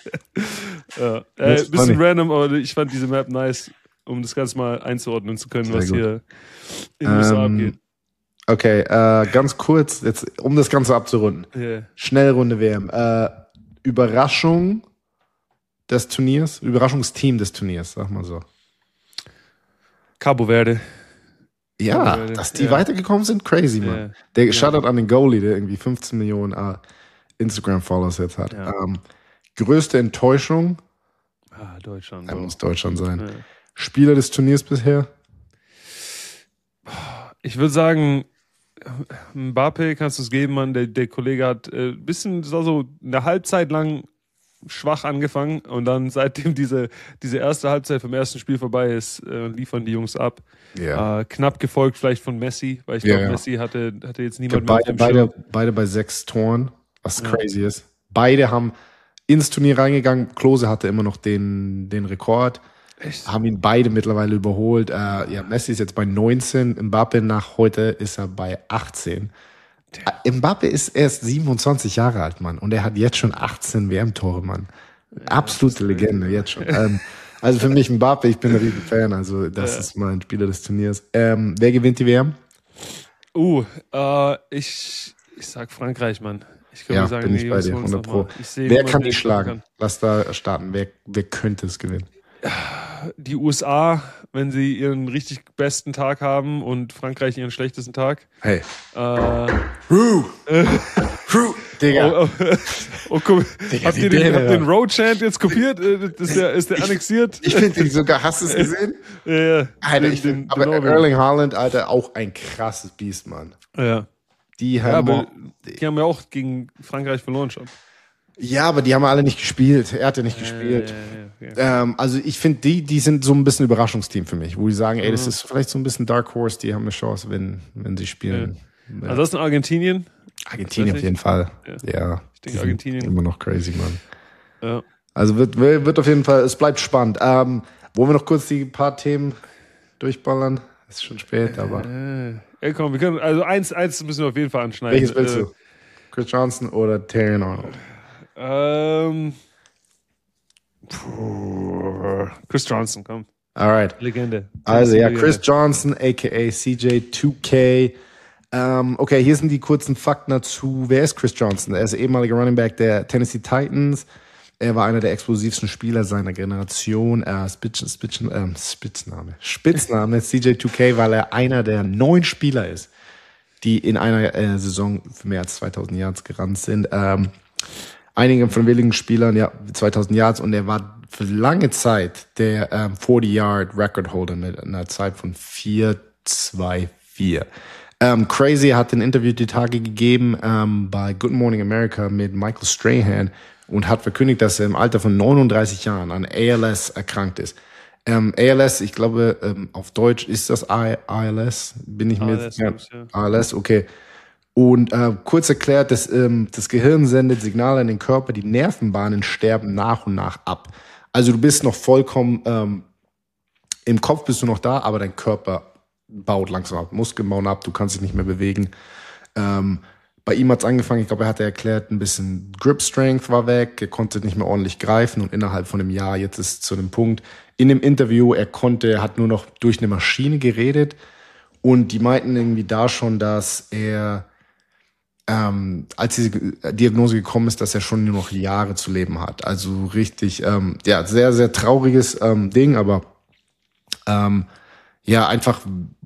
ja. äh, bisschen random, aber ich fand diese Map nice, um das Ganze mal einzuordnen zu können, Sehr was gut. hier in den U S A Ähm, abgeht. Okay, äh, ganz kurz, jetzt, um das Ganze abzurunden. Yeah. Schnellrunde W M. Äh, Überraschung des Turniers, Überraschungsteam des Turniers, sag mal so. Cabo Verde. Ja, Cabo Verde. dass die Ja. weitergekommen sind, crazy, Ja. man. Der Ja. Shoutout an den Goalie, der irgendwie fünfzehn Millionen äh, Instagram-Followers jetzt hat. Ja. Ähm, größte Enttäuschung, Ah, Deutschland. er Bro. muss Deutschland sein. Ja. Spieler des Turniers bisher? Ich würde sagen, Mbappé kannst du es geben, Mann. Der, der Kollege hat ein äh, bisschen, das war so eine Halbzeit lang schwach angefangen und dann seitdem diese, diese erste Halbzeit vom ersten Spiel vorbei ist, äh, liefern die Jungs ab. Ja. Äh, knapp gefolgt vielleicht von Messi, weil ich Ja, glaube, ja. Messi hatte, hatte jetzt Ich niemand glaub, mehr auf beide, dem beide, Schirm. beide bei sechs Toren, was Ja. crazy ist. Beide haben ins Turnier reingegangen. Klose hatte immer noch den, den Rekord. Echt? Haben ihn beide mittlerweile überholt. Äh, ja, Messi ist jetzt bei neunzehn. Mbappe nach heute ist er bei achtzehn. Äh, Mbappe ist erst siebenundzwanzig Jahre alt, Mann. Und er hat jetzt schon achtzehn W M-Tore, Mann. Absolute Legende, jetzt schon. ähm, also für mich Mbappe, ich bin ein riesen Fan. Also das Ja. ist mein Spieler des Turniers. Ähm, wer gewinnt die W M? Uh, äh, ich, ich sag Frankreich, Mann. Ich kann Ja, nur sagen, bin ich nee, bei Jungs, dir, holen uns hundert noch mal. Pro. Ich sehe Wer niemanden, kann der die es schlagen? kann. Lass da starten. Wer, wer könnte es gewinnen? Die U S A, wenn sie ihren richtig besten Tag haben und Frankreich ihren schlechtesten Tag. Hey. Äh, Ru! Ru! Digga. Oh, oh, oh, guck, Digga, habt die ihr den, Idee, habt ja. den Road-Chant jetzt kopiert? Äh, Ist der, ist der annexiert? Ich finde den sogar, hast du es gesehen? Ja, ja. Alter, Den- ich den- find, aber den Norwegen. Erling Haaland, Alter, auch ein krasses Biest, Mann. Ja. Die Ja, haben, aber die haben ja auch gegen Frankreich verloren schon. ja, aber die haben alle nicht gespielt. Er hat ja nicht gespielt. Ja, ja, ja. Ähm, also ich finde, die, die sind so ein bisschen Überraschungsteam für mich, wo die sagen, ey, das Mhm. ist vielleicht so ein bisschen Dark Horse, die haben eine Chance, wenn, wenn sie spielen. Ja. Also das ist in Argentinien. Argentinien auf jeden Fall. Ja. Ja. Ich denke die sind Argentinien. Immer noch crazy, Mann. Ja. Also wird, wird auf jeden Fall, es bleibt spannend. Ähm, wollen wir noch kurz die paar Themen durchballern? Ist schon spät, aber. Äh, ey, komm, wir können, also eins, eins müssen wir auf jeden Fall anschneiden. Welches willst Äh, du? Chris Johnson oder Tyrion Arnold? Ähm, puh, Chris Johnson, komm. Alright. Legende. Also ja, Legende. Chris Johnson, aka C J zwei K. Ähm, okay, hier sind die kurzen Fakten dazu. Wer ist Chris Johnson? Er ist ehemaliger Running Back der Tennessee Titans. Er war einer der explosivsten Spieler seiner Generation. Äh, Spitz, Spitz, ähm, Spitzname. Spitzname C J zwei K, weil er einer der neun Spieler ist, die in einer äh, Saison für mehr als zweitausend Yards gerannt sind. Ähm, einigen von wenigen Spielern, ja, zweitausend Yards, und er war für lange Zeit der ähm, vierzig-Yard-Record-Holder mit einer Zeit von vier zwei vier. Ähm, Crazy hat ein Interview die Tage gegeben ähm, bei Good Morning America mit Michael Strahan und hat verkündigt, dass er im Alter von neununddreißig Jahren an A L S erkrankt ist. Ähm, A L S, ich glaube, ähm, auf Deutsch ist das I A L S, bin ich mir A L S, ja, ja. A L S, okay. Und äh, kurz erklärt, das, ähm, das Gehirn sendet Signale in den Körper, die Nervenbahnen sterben nach und nach ab. Also du bist noch vollkommen, ähm, im Kopf bist du noch da, aber dein Körper baut langsam ab. Muskeln bauen ab, du kannst dich nicht mehr bewegen. Ähm, bei ihm hat es angefangen, ich glaube, er hat erklärt, ein bisschen Grip Strength war weg, er konnte nicht mehr ordentlich greifen und innerhalb von einem Jahr, jetzt ist es zu dem Punkt, in dem Interview, er konnte, er hat nur noch durch eine Maschine geredet und die meinten irgendwie da schon, dass er Ähm, als diese Diagnose gekommen ist, dass er schon nur noch Jahre zu leben hat. Also richtig, ähm, ja, sehr, sehr trauriges ähm, Ding, aber ähm, ja, einfach,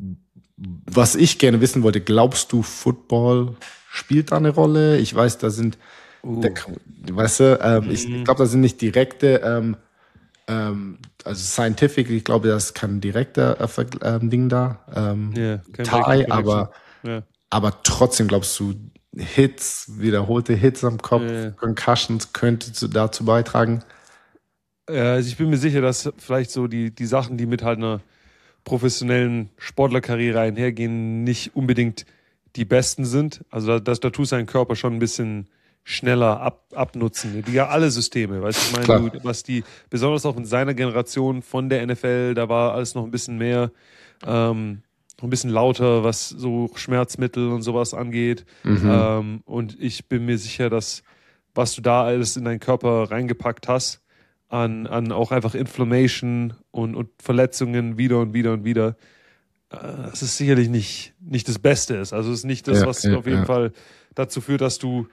was ich gerne wissen wollte, glaubst du, Football spielt da eine Rolle? Ich weiß, da sind, Uh. der, weißt du, ähm, ich, ich Mhm. glaube, da sind nicht direkte, ähm, ähm, also scientific, ich glaube, das ist kein direkter äh, Ver- ähm, Ding da, ähm, Yeah, kein Tie, Direct aber, Ja. aber trotzdem glaubst du, Hits, wiederholte Hits am Kopf, Ja. Concussions könnte zu, dazu beitragen. Ja, also ich bin mir sicher, dass vielleicht so die, die Sachen, die mit halt einer professionellen Sportlerkarriere einhergehen, nicht unbedingt die besten sind. Also da, das, da tut sein Körper schon ein bisschen schneller ab, abnutzen. Die ja alle Systeme, weißt du, ich meine, Klar. du, was die, besonders auch in seiner Generation von der N F L, da war alles noch ein bisschen mehr, ähm, noch ein bisschen lauter, was so Schmerzmittel und sowas angeht. Mhm. Ähm, und ich bin mir sicher, dass was du da alles in deinen Körper reingepackt hast, an, an auch einfach Inflammation und, und Verletzungen wieder und wieder und wieder, äh, das ist sicherlich nicht, nicht das Beste ist. Also es ist nicht das, Ja, was ja, auf jeden ja. Fall dazu führt, dass du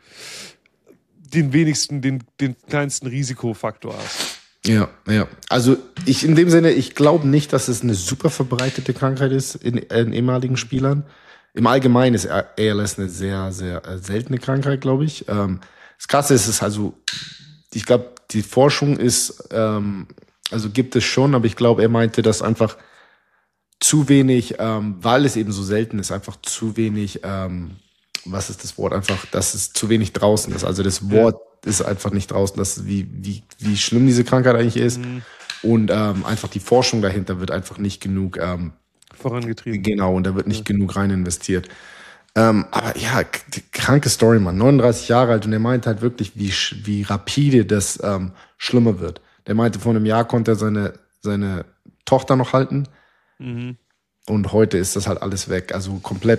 den wenigsten, den, den kleinsten Risikofaktor hast. Ja, ja. Also ich in dem Sinne, ich glaube nicht, dass es eine super verbreitete Krankheit ist in, in ehemaligen Spielern. Im Allgemeinen ist A L S eine sehr, sehr äh, seltene Krankheit, glaube ich. Ähm, das Krasse ist, es ist also, ich glaube, die Forschung ist, ähm, also gibt es schon, aber ich glaube, er meinte, dass einfach zu wenig, ähm, weil es eben so selten ist, einfach zu wenig, ähm, was ist das Wort? Einfach, dass es zu wenig draußen ist. Also das Wort ja. ist einfach nicht draußen, dass, wie, wie, wie schlimm diese Krankheit eigentlich ist. Mhm. Und ähm, einfach die Forschung dahinter wird einfach nicht genug ähm, vorangetrieben. Genau, und da wird nicht ja. genug rein investiert. Ähm, aber ja, die kranke Story, Mann. neununddreißig Jahre alt und er meint halt wirklich, wie, wie rapide das ähm, schlimmer wird. Der meinte, vor einem Jahr konnte er seine, seine Tochter noch halten. Mhm. Und heute ist das halt alles weg. Also komplett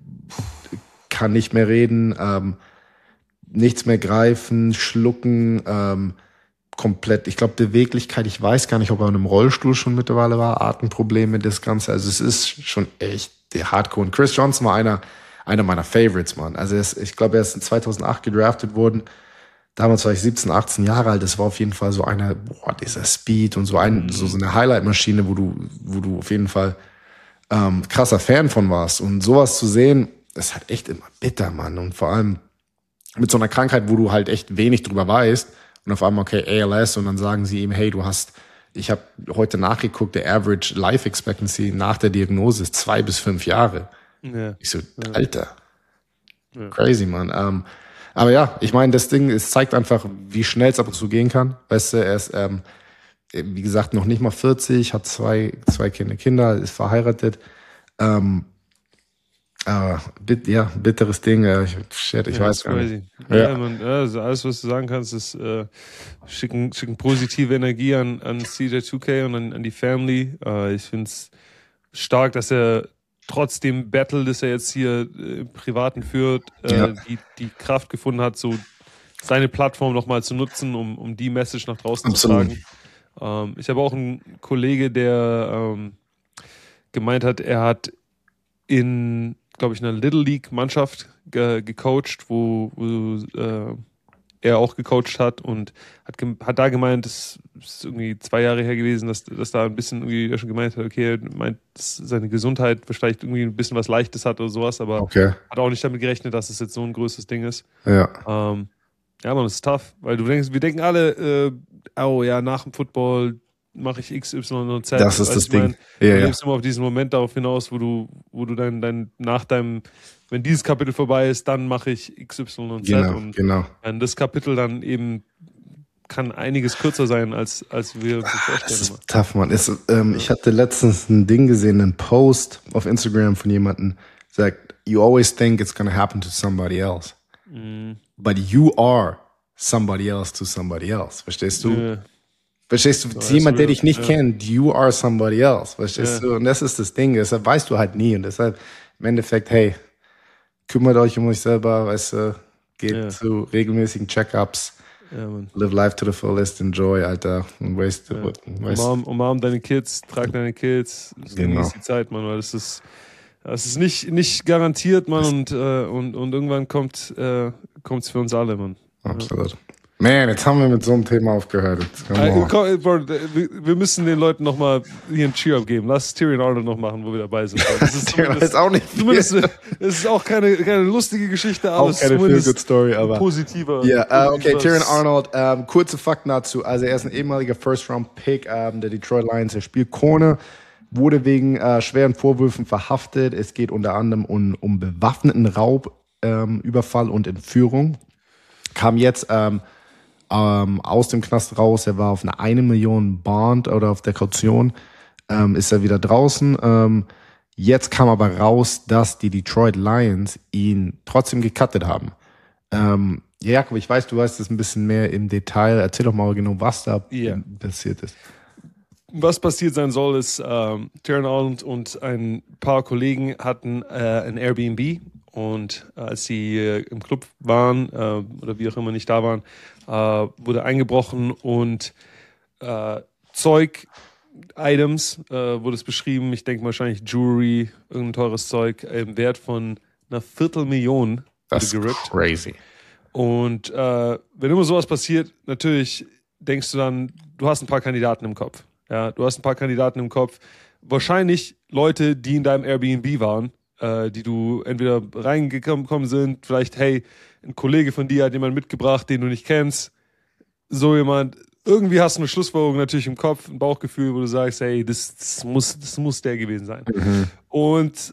kann nicht mehr reden, ähm, nichts mehr greifen, schlucken, ähm, komplett, ich glaube, Beweglichkeit, ich weiß gar nicht, ob er in einem Rollstuhl schon mittlerweile war, Atemprobleme, das Ganze. Also es ist schon echt der Hardcore. Und Chris Johnson war einer, einer meiner Favorites, Mann. Also er ist, ich glaube, er ist in zweitausendacht gedraftet worden. Damals war ich siebzehn, achtzehn Jahre alt. Das war auf jeden Fall so einer, boah, dieser Speed und so, ein, so, so eine Highlight-Maschine, wo du, wo du auf jeden Fall ähm, krasser Fan von warst. Und sowas zu sehen, das ist halt echt immer bitter, Mann. Und vor allem mit so einer Krankheit, wo du halt echt wenig drüber weißt. Und auf einmal, okay, A L S, und dann sagen sie ihm, hey, du hast, ich habe heute nachgeguckt, der Average Life Expectancy nach der Diagnose ist zwei bis fünf Jahre. Ja. Ich so, ja. Alter, ja. crazy, man. Ähm, aber ja, ich meine, das Ding, es zeigt einfach, wie schnell es ab und zu gehen kann. Weißt du, er ist, ähm, wie gesagt, noch nicht mal vierzig, hat zwei, zwei Kinder, Kinder, ist verheiratet. Ähm, Aber bit, ja, bitteres Ding, äh, shit, ich ja, weiß gar nicht. Ja, ja. Man, also alles, was du sagen kannst, ist äh, schicken, schicken positive Energie an, an C J zwei K und an, an die Family. Äh, ich finde es stark, dass er trotz dem Battle, das er jetzt hier äh, im Privaten führt, äh, Ja. die, die Kraft gefunden hat, so seine Plattform nochmal zu nutzen, um, um die Message nach draußen Absolut. zu tragen. Ähm, ich habe auch einen Kollege, der ähm, gemeint hat, er hat in glaube ich, einer Little League-Mannschaft ge gecoacht, wo, wo äh, er auch gecoacht hat und hat, hat da gemeint, das ist irgendwie zwei Jahre her gewesen, dass, dass da ein bisschen irgendwie er schon gemeint hat, okay, er meint, dass seine Gesundheit vielleicht irgendwie ein bisschen was Leichtes hat oder sowas, aber Okay. hat auch nicht damit gerechnet, dass es jetzt so ein größeres Ding ist. Ja. Ähm, Ja, man, das ist tough, weil du denkst, wir denken alle, äh, oh ja, nach dem Football mache ich X, Y und Z. Das ist das ich mein, Ding. Ja, du ja. lebst immer auf diesen Moment darauf hinaus, wo du, wo du dein, dein, nach deinem, wenn dieses Kapitel vorbei ist, dann mache ich X, Y und Z. Genau, und genau. dann das Kapitel dann eben kann einiges kürzer sein, als, als wir uns das vorstellen. Das ist tough, man. Es, ähm, ja. Ich hatte letztens ein Ding gesehen, einen Post auf Instagram von jemandem, sagt, you always think it's gonna happen to somebody else. Mm. But you are somebody else to somebody else. Verstehst du? Ja. Verstehst du? So, jemand, der dich nicht ja. kennt, you are somebody else. Verstehst ja. du? Und das ist das Ding. Deshalb weißt du halt nie. Und deshalb im Endeffekt, hey, kümmert euch um euch selber, weißt du, geht ja. zu regelmäßigen Check-ups. Ja, live life to the fullest, enjoy, Alter. Und waste, ja. waste. Umarm, umarm deine Kids, trag deine Kids, genau. Genieß die Zeit, man, weil das ist, das ist nicht, nicht garantiert, man, und, äh, und, und irgendwann kommt es äh, für uns alle, man. Absolut. Ja. Man, jetzt haben wir mit so einem Thema aufgehört. Also, komm, Bro, wir müssen den Leuten nochmal hier ein Cheer-Up geben. Lass Tyrion Arnold noch machen, wo wir dabei sind. Das ist, ist auch nicht zumindest, es ist auch keine, keine lustige Geschichte, aber auch keine feel-good Story, aber positiver. Ja, yeah, uh, okay, Tyrion Arnold, ähm, kurze Fakten dazu. Also er ist ein ehemaliger First-Round-Pick ähm, der Detroit Lions. Er spielt Corner, wurde wegen äh, schweren Vorwürfen verhaftet. Es geht unter anderem um, um bewaffneten Raub, ähm, Überfall und Entführung. Kam jetzt ähm, Ähm, aus dem Knast raus, er war auf eine eine Million Bond oder auf der Kaution, ähm, ist er wieder draußen. Ähm, jetzt kam aber raus, dass die Detroit Lions ihn trotzdem gecuttet haben. Ähm, ja, Jakob, ich weiß, du weißt das ein bisschen mehr im Detail. Erzähl doch mal genau, was da yeah. passiert ist. Was passiert sein soll, ist, ähm, Tyrion Arnold und ein paar Kollegen hatten äh, ein Airbnb. Und als sie äh, im Club waren, äh, oder wie auch immer nicht da waren, äh, wurde eingebrochen und äh, Zeug, Items, äh, wurde es beschrieben, ich denke wahrscheinlich Jewelry, irgendein teures Zeug, im Wert von einer Viertelmillion das wurde gerippt. Crazy. Und äh, wenn immer sowas passiert, natürlich denkst du dann, du hast ein paar Kandidaten im Kopf. Ja, du hast ein paar Kandidaten im Kopf. Wahrscheinlich Leute, die in deinem Airbnb waren, äh, die du entweder reingekommen sind, vielleicht, hey, ein Kollege von dir hat jemanden mitgebracht, den du nicht kennst. So jemand, irgendwie hast du eine Schlussfolgerung natürlich im Kopf, ein Bauchgefühl, wo du sagst, hey, das, das, muss, das muss der gewesen sein. Mhm. Und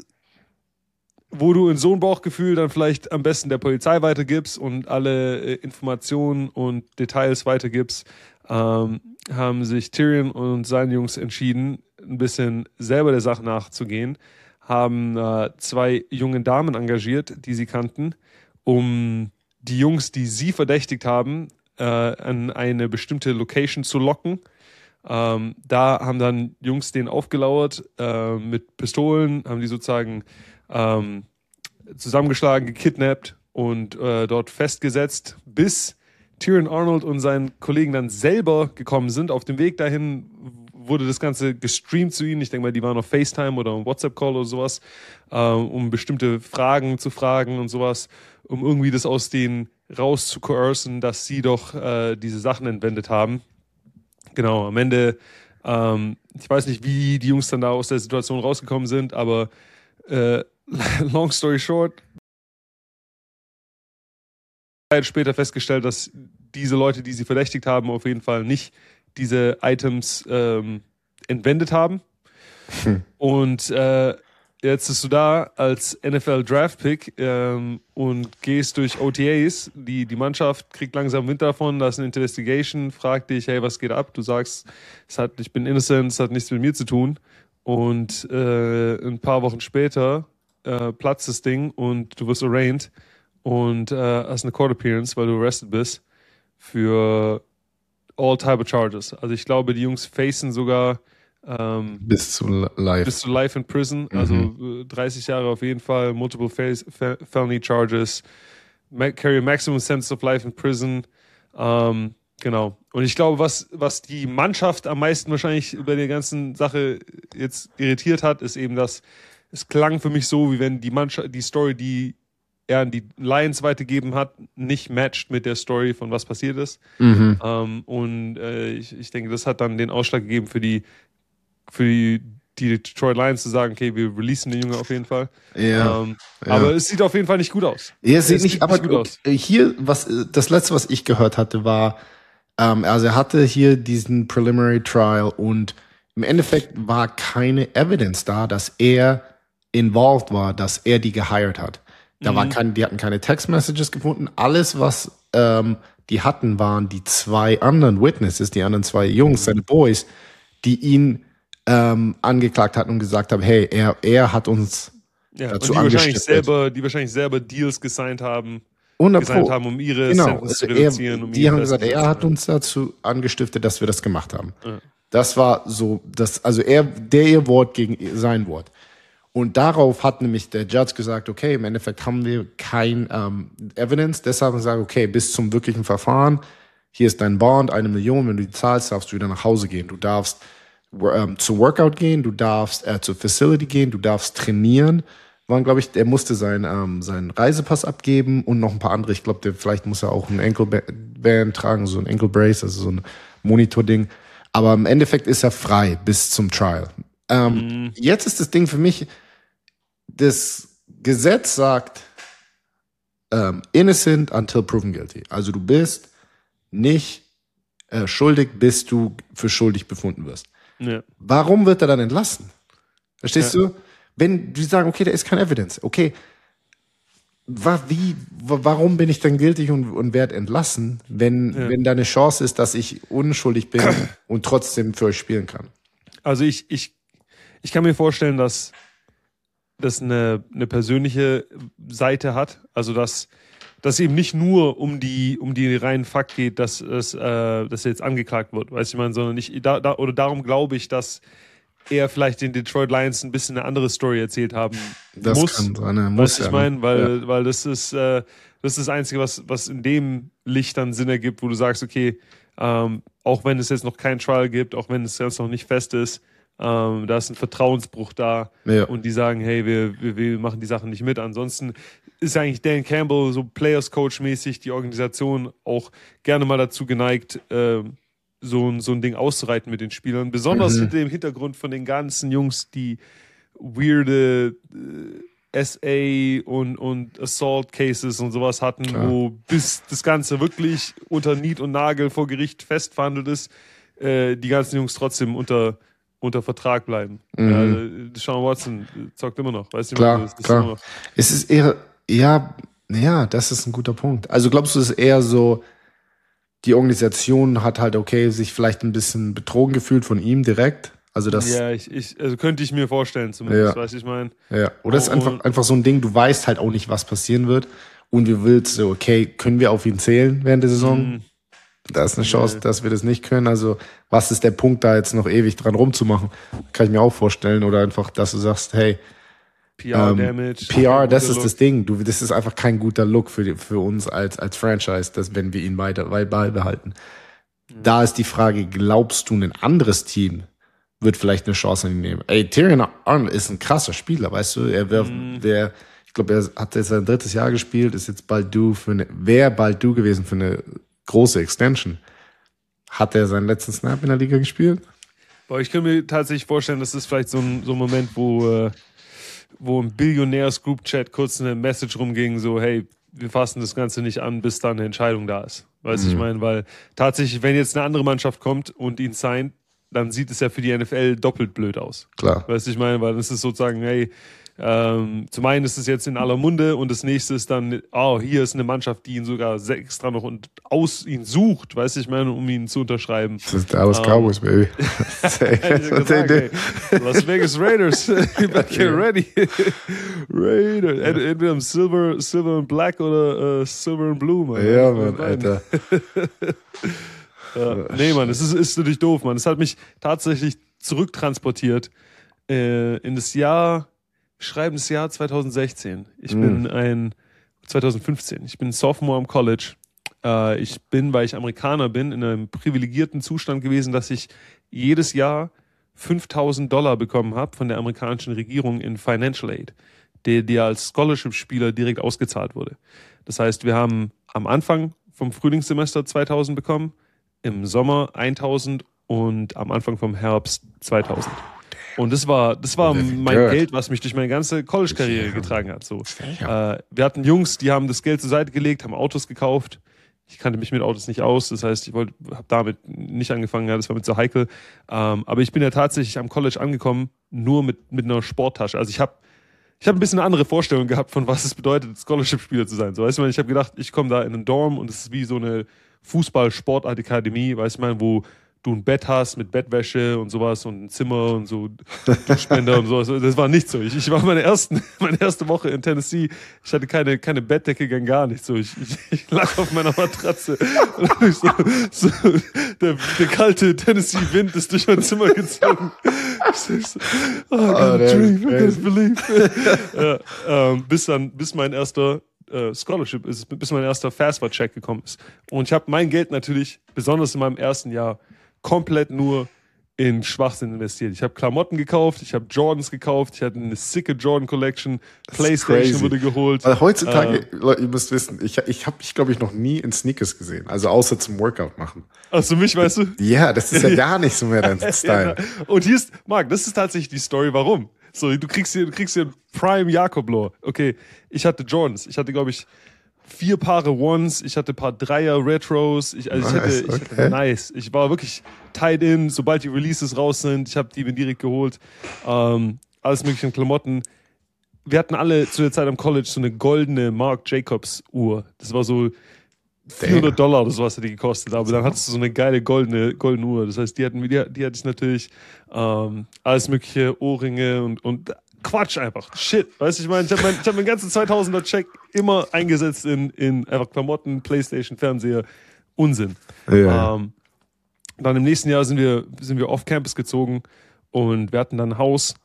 wo du in so ein Bauchgefühl dann vielleicht am besten der Polizei weitergibst und alle äh, Informationen und Details weitergibst, ähm, haben sich Tyrion und seine Jungs entschieden, ein bisschen selber der Sache nachzugehen, haben äh, zwei junge Damen engagiert, die sie kannten, um die Jungs, die sie verdächtigt haben, äh, an eine bestimmte Location zu locken. Ähm, da haben dann Jungs denen aufgelauert äh, mit Pistolen, haben die sozusagen ähm, zusammengeschlagen, gekidnappt und äh, dort festgesetzt, bis Tyrion Arnold und seinen Kollegen dann selber gekommen sind. Auf dem Weg dahin wurde das Ganze gestreamt zu ihnen. Ich denke mal, die waren auf FaceTime oder einem WhatsApp-Call oder sowas, äh, um bestimmte Fragen zu fragen und sowas, um irgendwie das aus denen raus zu coercen, dass sie doch äh, diese Sachen entwendet haben. Genau, am Ende, ähm, ich weiß nicht, wie die Jungs dann da aus der Situation rausgekommen sind, aber äh, long story short, später festgestellt, dass diese Leute, die sie verdächtigt haben, auf jeden Fall nicht diese Items ähm, entwendet haben. Hm. Und äh, jetzt bist du da als N F L Draft Pick ähm, und gehst durch O T As. Die, die Mannschaft kriegt langsam Wind davon, da ist eine Investigation, fragt dich, hey, was geht ab? Du sagst, es hat, ich bin innocent, es hat nichts mit mir zu tun. Und äh, ein paar Wochen später äh, platzt das Ding und du wirst arraigned und äh, hast eine Court Appearance, weil du arrested bist für all type of charges. Also ich glaube, die Jungs facen sogar ähm, bis zu life. Bis zu life in prison. Mhm. Also äh, dreißig Jahre auf jeden Fall, multiple face, fe- felony charges, ma- carry a maximum sentence of life in prison. Ähm, genau. Und ich glaube, was, was die Mannschaft am meisten wahrscheinlich über die ganzen Sache jetzt irritiert hat, ist eben, dass es klang für mich so, wie wenn die Mannschaft, die Story, die er an die Lions weitergegeben hat, nicht matcht mit der Story von was passiert ist. Mhm. Ähm, und äh, ich, ich denke, das hat dann den Ausschlag gegeben für die, für die die Detroit Lions zu sagen, okay, wir releasen den Junge auf jeden Fall. Ja, ähm, ja. Aber es sieht auf jeden Fall nicht gut aus. Ja, es sieht es nicht, sieht aber nicht gut aus. Hier, was, das letzte, was ich gehört hatte, war, ähm, also er hatte hier diesen Preliminary Trial und im Endeffekt war keine Evidence da, dass er involved war, dass er die gehired hat. Da Mhm. war kein, die hatten keine Text-Messages gefunden. Alles, was ähm, die hatten, waren die zwei anderen Witnesses, die anderen zwei Jungs, seine Boys, die ihn ähm, angeklagt hatten und gesagt haben, hey, er, er hat uns Ja, und dazu die wahrscheinlich angestiftet. selber, die wahrscheinlich selber Deals gesigned haben, hundert gesigned Pro. haben, um ihre Genau, Sentence also zu er, reduzieren. Um die ihn haben gesagt, er festzusetzen. hat uns dazu angestiftet, dass wir das gemacht haben. Ja. Das war so, das, also er, der ihr Wort gegen sein Wort. Und darauf hat nämlich der Judge gesagt, okay, im Endeffekt haben wir kein ähm, Evidence, deshalb haben wir gesagt, okay, bis zum wirklichen Verfahren, hier ist dein Bond, eine Million, wenn du die zahlst, darfst du wieder nach Hause gehen. Du darfst ähm, zu Workout gehen, du darfst äh, zur Facility gehen, du darfst trainieren. Waren, glaube ich, er musste seinen, ähm, seinen Reisepass abgeben und noch ein paar andere. Ich glaube, vielleicht muss er auch ein Ankle-Band tragen, so ein Ankle-Brace, also so ein Monitor-Ding. Aber im Endeffekt ist er frei bis zum Trial. Ähm, Mhm. Jetzt ist das Ding für mich, das Gesetz sagt ähm, innocent until proven guilty. Also du bist nicht äh, schuldig, bis du für schuldig befunden wirst. Ja. Warum wird er dann entlassen? Verstehst Ja. du? Wenn die sagen, okay, da ist kein Evidence, okay, wa, wie, wa, warum bin ich dann gültig und, und werde entlassen, wenn, Ja. wenn da eine Chance ist, dass ich unschuldig bin und trotzdem für euch spielen kann? Also ich, ich, ich kann mir vorstellen, dass das eine, eine persönliche Seite hat. Also dass dass eben nicht nur um die um die reinen Fakt geht, dass es äh, dass er jetzt angeklagt wird, weißt du, ich meine, sondern ich da, da oder darum glaube ich, dass er vielleicht den Detroit Lions ein bisschen eine andere Story erzählt haben Das muss. kann sein, ne? Muss Weißt du, ja, ich meine, weil ja. weil das ist äh, das ist das Einzige, was was in dem Licht dann Sinn ergibt, wo du sagst, okay, ähm, auch wenn es jetzt noch kein Trial gibt, auch wenn es jetzt noch nicht fest ist, ähm, da ist ein Vertrauensbruch da Ja. und die sagen, hey, wir, wir, wir machen die Sachen nicht mit. Ansonsten ist eigentlich Dan Campbell so Players Coach mäßig, die Organisation auch gerne mal dazu geneigt, äh, so, ein, so ein Ding auszureiten mit den Spielern. Besonders Mhm. hinter dem Hintergrund von den ganzen Jungs, die weirde äh, S A und, und Assault Cases und sowas hatten, Klar. wo bis das Ganze wirklich unter Niet und Nagel vor Gericht festverhandelt ist, äh, die ganzen Jungs trotzdem unter unter Vertrag bleiben. Mhm. Ja, also Deshaun Watson zockt immer noch, weißt du? Klar, das ist klar. immer noch. Es ist eher, ja, ja, das ist ein guter Punkt. Also glaubst du, es ist eher so, die Organisation hat halt, okay, sich vielleicht ein bisschen betrogen gefühlt von ihm direkt? Also das, ja. Ja, ich, ich, also könnte ich mir vorstellen zumindest, Ja. weißt du, ich meine. Oder es ist Oh, einfach, und- einfach so ein Ding, du weißt halt auch nicht, was passieren wird. Und du willst so, okay, können wir auf ihn zählen während der Saison? Mhm. Da ist eine Chance, Nee. dass wir das nicht können. Also, was ist der Punkt, da jetzt noch ewig dran rumzumachen? Kann ich mir auch vorstellen. Oder einfach, dass du sagst, hey, P R ähm, Damage. P R, das guter ist Look. das Ding. Du, das ist einfach kein guter Look für, die, für uns als, als Franchise, dass, wenn wir ihn weiter weit beibehalten. Da ist die Frage, glaubst du, ein anderes Team wird vielleicht eine Chance an ihn nehmen? Ey, Tyrion Arnold ist ein krasser Spieler, weißt du? Er wär, Mhm. der, ich glaube, er hat jetzt sein drittes Jahr gespielt, ist jetzt bald due für eine, wäre bald due gewesen für eine große Extension. Hat er seinen letzten Snap in der Liga gespielt? Aber ich kann mir tatsächlich vorstellen, das ist vielleicht so ein, so ein Moment, wo, äh, wo im Billionärs-Group-Chat kurz eine Message rumging, so, hey, wir fassen das Ganze nicht an, bis dann eine Entscheidung da ist. Weißt du, ich meine, weil tatsächlich, wenn jetzt eine andere Mannschaft kommt und ihn signed, dann sieht es ja für die N F L doppelt blöd aus. Klar. Weißt du, ich meine, weil das ist sozusagen, hey, ähm, zum einen ist es jetzt in aller Munde und das nächste ist dann, oh, hier ist eine Mannschaft, die ihn sogar extra noch und aus ihn sucht, weißt du, ich meine, um ihn zu unterschreiben. Das ist Dallas Um, Cowboys, baby. Hätte ich gesagt, ey, Las Vegas Raiders, you better get ready. Raiders, Ent- entweder im Silver, Silver and Black oder äh, Silver and Blue, Mann. Ja, Eins von Mann, beiden. Alter. Ja. Nee, Mann, es ist, ist natürlich doof, Mann. Es hat mich tatsächlich zurücktransportiert äh, in das Jahr, wir schreiben das Jahr zwanzig sechzehn. Ich Mm. bin ein, zwanzig fünfzehn, ich bin Sophomore am College. Äh, ich bin, weil ich Amerikaner bin, in einem privilegierten Zustand gewesen, dass ich jedes Jahr fünftausend Dollar bekommen habe von der amerikanischen Regierung in Financial Aid, der dir als Scholarship-Spieler direkt ausgezahlt wurde. Das heißt, wir haben am Anfang vom Frühlingssemester zweitausend bekommen, im Sommer eintausend und am Anfang vom Herbst zweitausend. Und das war, das war Living mein good. Geld, was mich durch meine ganze College-Karriere getragen hat. So. Ja. Äh, wir hatten Jungs, die haben das Geld zur Seite gelegt, haben Autos gekauft. Ich kannte mich mit Autos nicht aus, das heißt, ich wollte, habe damit nicht angefangen, ja, das war mit so heikel. Ähm, aber ich bin ja tatsächlich am College angekommen, nur mit, mit einer Sporttasche. Also ich habe ich hab ein bisschen eine andere Vorstellung gehabt, von was es bedeutet, Scholarship-Spieler zu sein. So, weißt du, ich habe gedacht, ich komme da in einen Dorm und es ist wie so eine Fußball-Sportakademie, weißt du, wo du ein Bett hast mit Bettwäsche und sowas und ein Zimmer und so Duschspender und sowas. Das war nicht so. Ich, ich war meine, ersten, meine erste Woche in Tennessee. Ich hatte keine, keine Bettdecke, gar nicht so. Ich, ich, ich lag auf meiner Matratze. Und so, so, der, der kalte Tennessee-Wind ist durch mein Zimmer gezogen. Ich so, oh, I got a dream, I can't believe. ja, ähm, bis dann, bis mein erster äh, Scholarship ist, bis mein erster FAFSA-Check gekommen ist. Und ich habe mein Geld natürlich, besonders in meinem ersten Jahr, komplett nur in Schwachsinn investiert. Ich habe Klamotten gekauft, ich habe Jordans gekauft, ich hatte eine sicke Jordan Collection, PlayStation wurde geholt. Weil heutzutage, äh, Leute, ihr müsst wissen, ich, ich habe mich, glaube ich, noch nie in Sneakers gesehen. Also außer zum Workout machen. Achso, mich, weißt du? Ja, das ist ja gar nicht so mehr dein Style. Ja, und hier ist, Marc, das ist tatsächlich die Story, warum. So, du kriegst hier, du kriegst hier Prime Jakob-Lore. Okay, ich hatte Jordans. Ich hatte, glaube ich, vier Paare Ones, ich hatte ein paar Dreier Retros, ich, also nice, ich, hatte, ich okay. hatte nice. Ich war wirklich tied in, sobald die Releases raus sind, ich habe die mir direkt geholt. Ähm, alles mögliche an Klamotten. Wir hatten alle zu der Zeit am College so eine goldene Marc Jacobs Uhr. Das war so vierhundert Dollar oder sowas hat die gekostet, aber dann hattest du so eine geile goldene, goldene Uhr. Das heißt, die hatten, die, die hatte ich natürlich, ähm, alles mögliche, Ohrringe und, und Quatsch einfach. Shit. Weißt du, ich meine, ich habe mein, ich hab meinen ganzen zweitausender Check immer eingesetzt in, in einfach Klamotten, Playstation, Fernseher. Unsinn. Ja. Ähm, dann im nächsten Jahr sind wir, sind wir off-Campus gezogen und wir hatten dann ein Haus.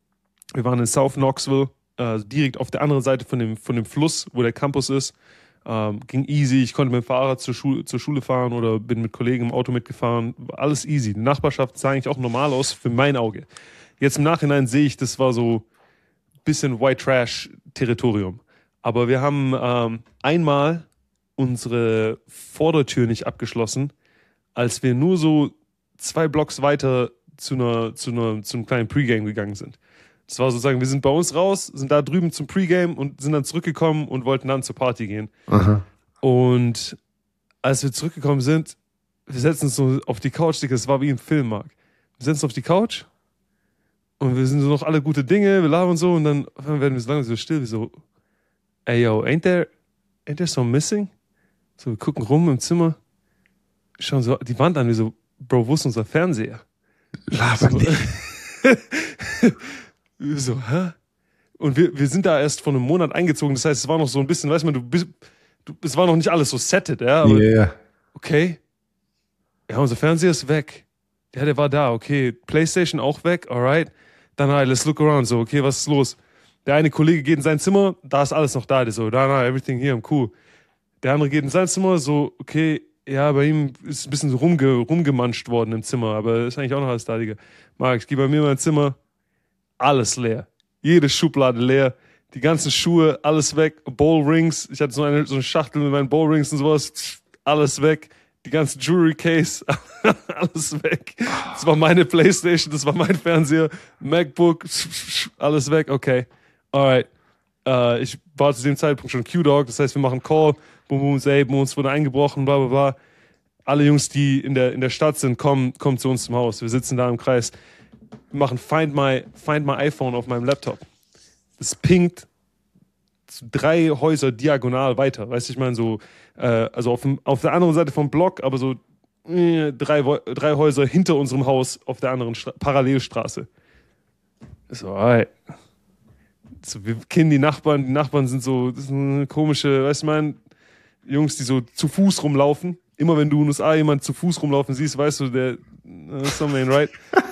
Wir waren in South Knoxville, äh, direkt auf der anderen Seite von dem, von dem Fluss, wo der Campus ist. Ähm, ging easy. Ich konnte mit dem Fahrrad zur Schule, zur Schule fahren oder bin mit Kollegen im Auto mitgefahren. Alles easy. Die Nachbarschaft sah eigentlich auch normal aus für mein Auge. Jetzt im Nachhinein sehe ich, das war so ein bisschen White Trash Territorium. Aber wir haben ähm, einmal unsere Vordertür nicht abgeschlossen, als wir nur so zwei Blocks weiter zu einer, zu einer, zu einem kleinen Pre-Game gegangen sind. Das war sozusagen, wir sind bei uns raus, sind da drüben zum Pre-Game und sind dann zurückgekommen und wollten dann zur Party gehen. Aha. Und als wir zurückgekommen sind, wir setzen uns so auf die Couch, das war wie ein Film, Marc. Wir setzen uns auf die Couch und wir sind so noch alle gute Dinge, wir labern so und dann werden wir so lange so still, wie so, ey yo, ain't there, ain't there some missing? So, wir gucken rum im Zimmer, schauen so die Wand an, wie so, Bro, wo ist unser Fernseher? Labern die. So, hä? Und wir, wir sind da erst vor einem Monat eingezogen, das heißt, es war noch so ein bisschen, weißt du, du bist, du, es war noch nicht alles so settet, ja, aber Yeah. okay, ja, unser Fernseher ist weg. Ja, der war da, okay, Playstation auch weg, alright. Dann, alright, let's look around, so, okay, was ist los? Der eine Kollege geht in sein Zimmer, da ist alles noch da, der so, da, na, everything here, I'm cool. Der andere geht in sein Zimmer, so, okay, ja, bei ihm ist ein bisschen so rumge, rumgemanscht worden im Zimmer, aber ist eigentlich auch noch alles da, Digga. Marc, ich gehe bei mir in mein Zimmer, alles leer. Jede Schublade leer. Die ganzen Schuhe, alles weg. Bowlrings. Ich hatte so eine, so eine Schachtel mit meinen Bowlrings und sowas. Alles weg. Die ganzen Jewelry Case. Alles weg. Das war meine Playstation. Das war mein Fernseher. MacBook. Alles weg. Okay. Alright. Äh, ich war zu dem Zeitpunkt schon Q-Dog. Das heißt, wir machen Call. Boom, boom, say, bei uns wurde eingebrochen. Bla, bla, bla. Alle Jungs, die in der, in der Stadt sind, kommen, kommen zu uns zum Haus. Wir sitzen da im Kreis. Wir machen Find My, Find My iPhone auf meinem Laptop. Das pinkt drei Häuser diagonal weiter. Weißt du, ich meine, so, äh, also auf, dem, auf der anderen Seite vom Block, aber so äh, drei, drei Häuser hinter unserem Haus auf der anderen Stra- Parallelstraße. So, alright. So, wir kennen die Nachbarn. Die Nachbarn sind so, das ist eine komische, weißt du, ich meine, Jungs, die so zu Fuß rumlaufen. Immer wenn du in den U S A jemanden zu Fuß rumlaufen siehst, weißt du, der, uh, something right.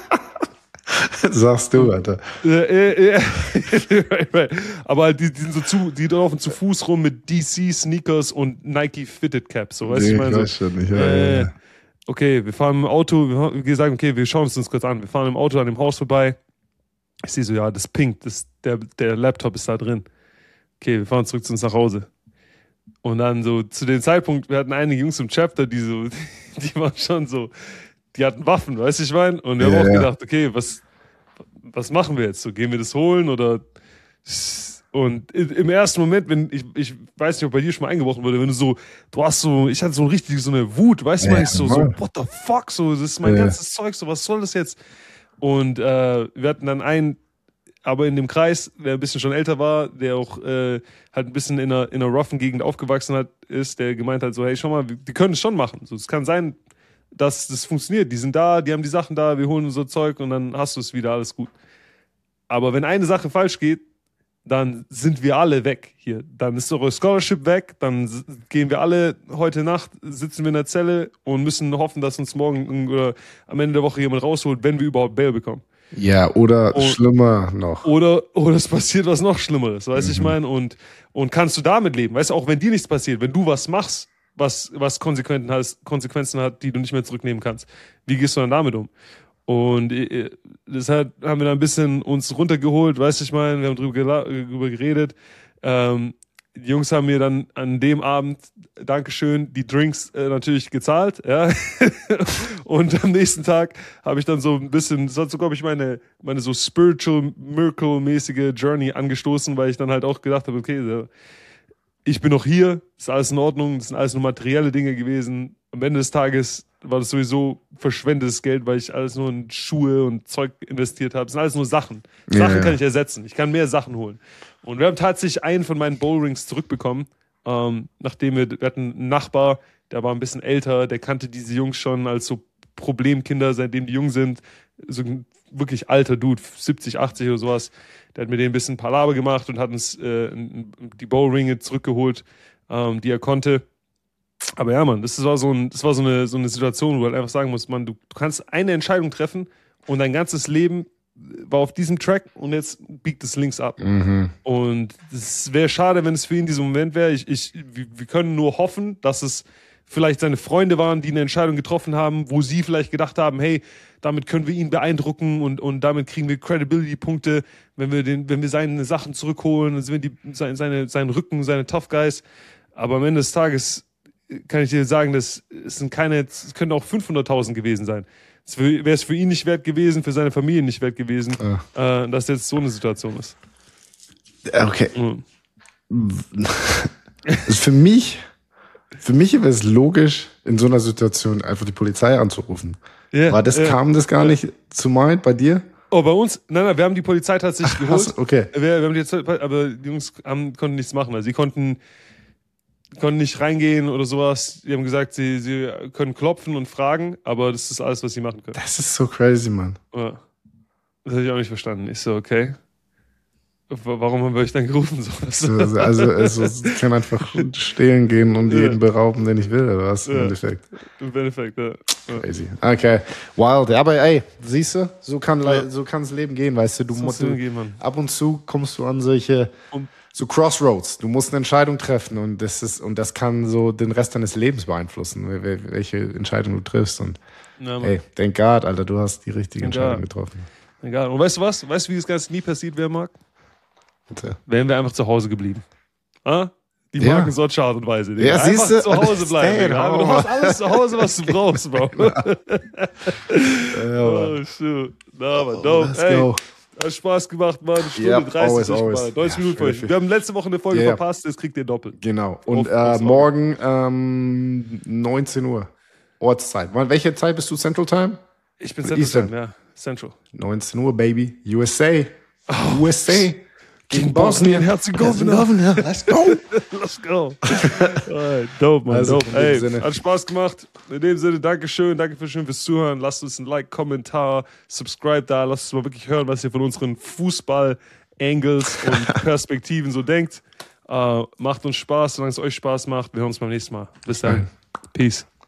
Sagst du, Alter. Äh, äh, äh, right, right. Aber halt, die, die sind so zu, die laufen zu Fuß rum mit D C Sneakers und Nike Fitted Caps, so, weißt du, Nee, ich meine, ich so, weiß schon nicht. Ja, äh, ja, ja. okay, wir fahren im Auto, wir, wir sagen, okay, wir schauen es uns kurz an. Wir fahren im Auto an dem Haus vorbei. Ich sehe so, ja, das pinkt, das, der, der Laptop ist da drin. Okay, wir fahren zurück zu uns nach Hause. Und dann so, zu dem Zeitpunkt, wir hatten einige Jungs im Chapter, die so, die waren schon so, die hatten Waffen, weißt du, ich meine? Und wir haben Ja, auch ja. gedacht, okay, was, was machen wir jetzt? So, gehen wir das holen oder... Und im ersten Moment, wenn ich, ich weiß nicht, ob bei dir schon mal eingebrochen wurde, wenn du so, du hast so, ich hatte so richtig so eine Wut, weißt du, ja, ich so, so, what the fuck, so, das ist mein ja. ganzes Zeug, so, was soll das jetzt? Und äh, wir hatten dann einen, aber in dem Kreis, der ein bisschen schon älter war, der auch äh, halt ein bisschen in einer, in einer roughen Gegend aufgewachsen hat, ist, der gemeint hat so, hey, schau mal, die können es schon machen. So, es kann sein, dass das funktioniert. Die sind da, die haben die Sachen da, wir holen unser Zeug und dann hast du es wieder, alles gut. Aber wenn eine Sache falsch geht, dann sind wir alle weg hier. Dann ist eure Scholarship weg, dann gehen wir alle heute Nacht, sitzen wir in der Zelle und müssen hoffen, dass uns morgen oder am Ende der Woche jemand rausholt, wenn wir überhaupt Bail bekommen. Ja, oder und, schlimmer noch. Oder, oder es passiert was noch Schlimmeres, weißt du, mhm. ich meine? Und, und kannst du damit leben? Weißt du, auch wenn dir nichts passiert, wenn du was machst, was, was Konsequenzen hat, Konsequenzen hat, die du nicht mehr zurücknehmen kannst, wie gehst du dann damit um? Und äh, deshalb haben wir da ein bisschen uns runtergeholt, weißt du, ich meine, wir haben drüber, drüber geredet. Ähm, die Jungs haben mir dann an dem Abend, Dankeschön, die Drinks äh, natürlich gezahlt, ja. Und am nächsten Tag habe ich dann so ein bisschen, das hat so, glaube ich, meine, meine so spiritual, miracle-mäßige Journey angestoßen, weil ich dann halt auch gedacht habe, okay, so, ich bin noch hier, ist alles in Ordnung, das sind alles nur materielle Dinge gewesen. Am Ende des Tages war das sowieso verschwendetes Geld, weil ich alles nur in Schuhe und Zeug investiert habe. Das sind alles nur Sachen. Sachen ja, ja. kann ich ersetzen. Ich kann mehr Sachen holen. Und wir haben tatsächlich einen von meinen Bowlrings zurückbekommen, ähm, nachdem wir, wir hatten einen Nachbar, der war ein bisschen älter, der kannte diese Jungs schon als so Problemkinder, seitdem die jung sind. So ein wirklich alter Dude, siebzig, achtzig oder sowas. Der hat mit denen ein bisschen Palaver gemacht und hat uns äh, die Bowlringe zurückgeholt, ähm, die er konnte. Aber ja, Mann, das war so, ein, das war so, eine, so eine Situation, wo du halt einfach sagen musst, Mann, du, du kannst eine Entscheidung treffen und dein ganzes Leben war auf diesem Track und jetzt biegt es links ab. Mhm. Und es wäre schade, wenn es für ihn dieser Moment wäre. Ich, ich, wir können nur hoffen, dass es vielleicht seine Freunde waren, die eine Entscheidung getroffen haben, wo sie vielleicht gedacht haben, hey, damit können wir ihn beeindrucken und, und damit kriegen wir Credibility-Punkte, wenn wir, den, wenn wir seine Sachen zurückholen, dann sind wir die, seine, seinen Rücken, seine Tough Guys. Aber am Ende des Tages kann ich dir sagen, das sind keine, es können auch fünfhunderttausend gewesen sein. Es wäre es für ihn nicht wert gewesen, für seine Familie nicht wert gewesen, ah. äh, dass jetzt so eine Situation ist. Okay. Mhm. Für mich, für mich wäre es logisch, in so einer Situation einfach die Polizei anzurufen. Yeah, War das, yeah, kam das gar yeah. nicht zu mind bei dir? Oh, bei uns? Nein, nein, wir haben die Polizei tatsächlich Ach, geholt. Hast, okay. Wir, wir haben die jetzt, aber die Jungs haben, konnten nichts machen. Also sie konnten konnten nicht reingehen oder sowas. Die haben gesagt, sie, sie können klopfen und fragen, aber das ist alles, was sie machen können. Das ist so crazy, Mann. Ja. Das habe ich auch nicht verstanden. Ich so, okay. Warum haben wir euch dann gerufen? So? Also, also, also ich kann einfach stehlen gehen und ja. jeden berauben, den ich will, oder was? Im ja. Endeffekt. Im Endeffekt, ja. Crazy. Okay. Wild. Aber ey, siehst du, so kann ja. so kann das Leben gehen, weißt du. Du musst gehen, ab und zu kommst du an solche um, so Crossroads. Du musst eine Entscheidung treffen und das ist und das kann so den Rest deines Lebens beeinflussen, welche Entscheidung du triffst. Und ja, ey, thank God, Alter, du hast die richtige thank Entscheidung God. getroffen. Egal. Und weißt du was? Weißt du, wie das Ganze nie passiert wäre, Marc? Bitte. Wären wir einfach zu Hause geblieben. Ah? Die ja. Marc in solcher Art und Weise. Ja, einfach siehst du? zu Hause bleiben. Du hast alles zu Hause, was du brauchst, Bro. Oh, shoot. Na, aber dope. Let's Ey, go. hat Spaß gemacht, Mann. Stunde yep, dreißig. Always, always. neunzig Minuten für euch. Wir haben letzte Woche eine Folge yeah. verpasst, das kriegt ihr doppelt. Genau. Und auf, äh, morgen ähm, neunzehn Uhr. Ortszeit. Welche Zeit bist du? Central Time? Ich bin Central Eastern. Time, ja. Central. neunzehn Uhr, Baby. U S A. Oh, U S A. Gegen Bosnien-Herzegowina. Let's go. Let's go. Alright, dope, man. Also, dope. Ey, Sinne. Hat Spaß gemacht. In dem Sinne, Dankeschön. Danke für schön fürs Zuhören. Lasst uns ein Like, Kommentar, Subscribe da. Lasst uns mal wirklich hören, was ihr von unseren Fußball-Angles und Perspektiven so denkt. Uh, macht uns Spaß, solange es euch Spaß macht. Wir hören uns beim nächsten Mal. Bis dann. Peace.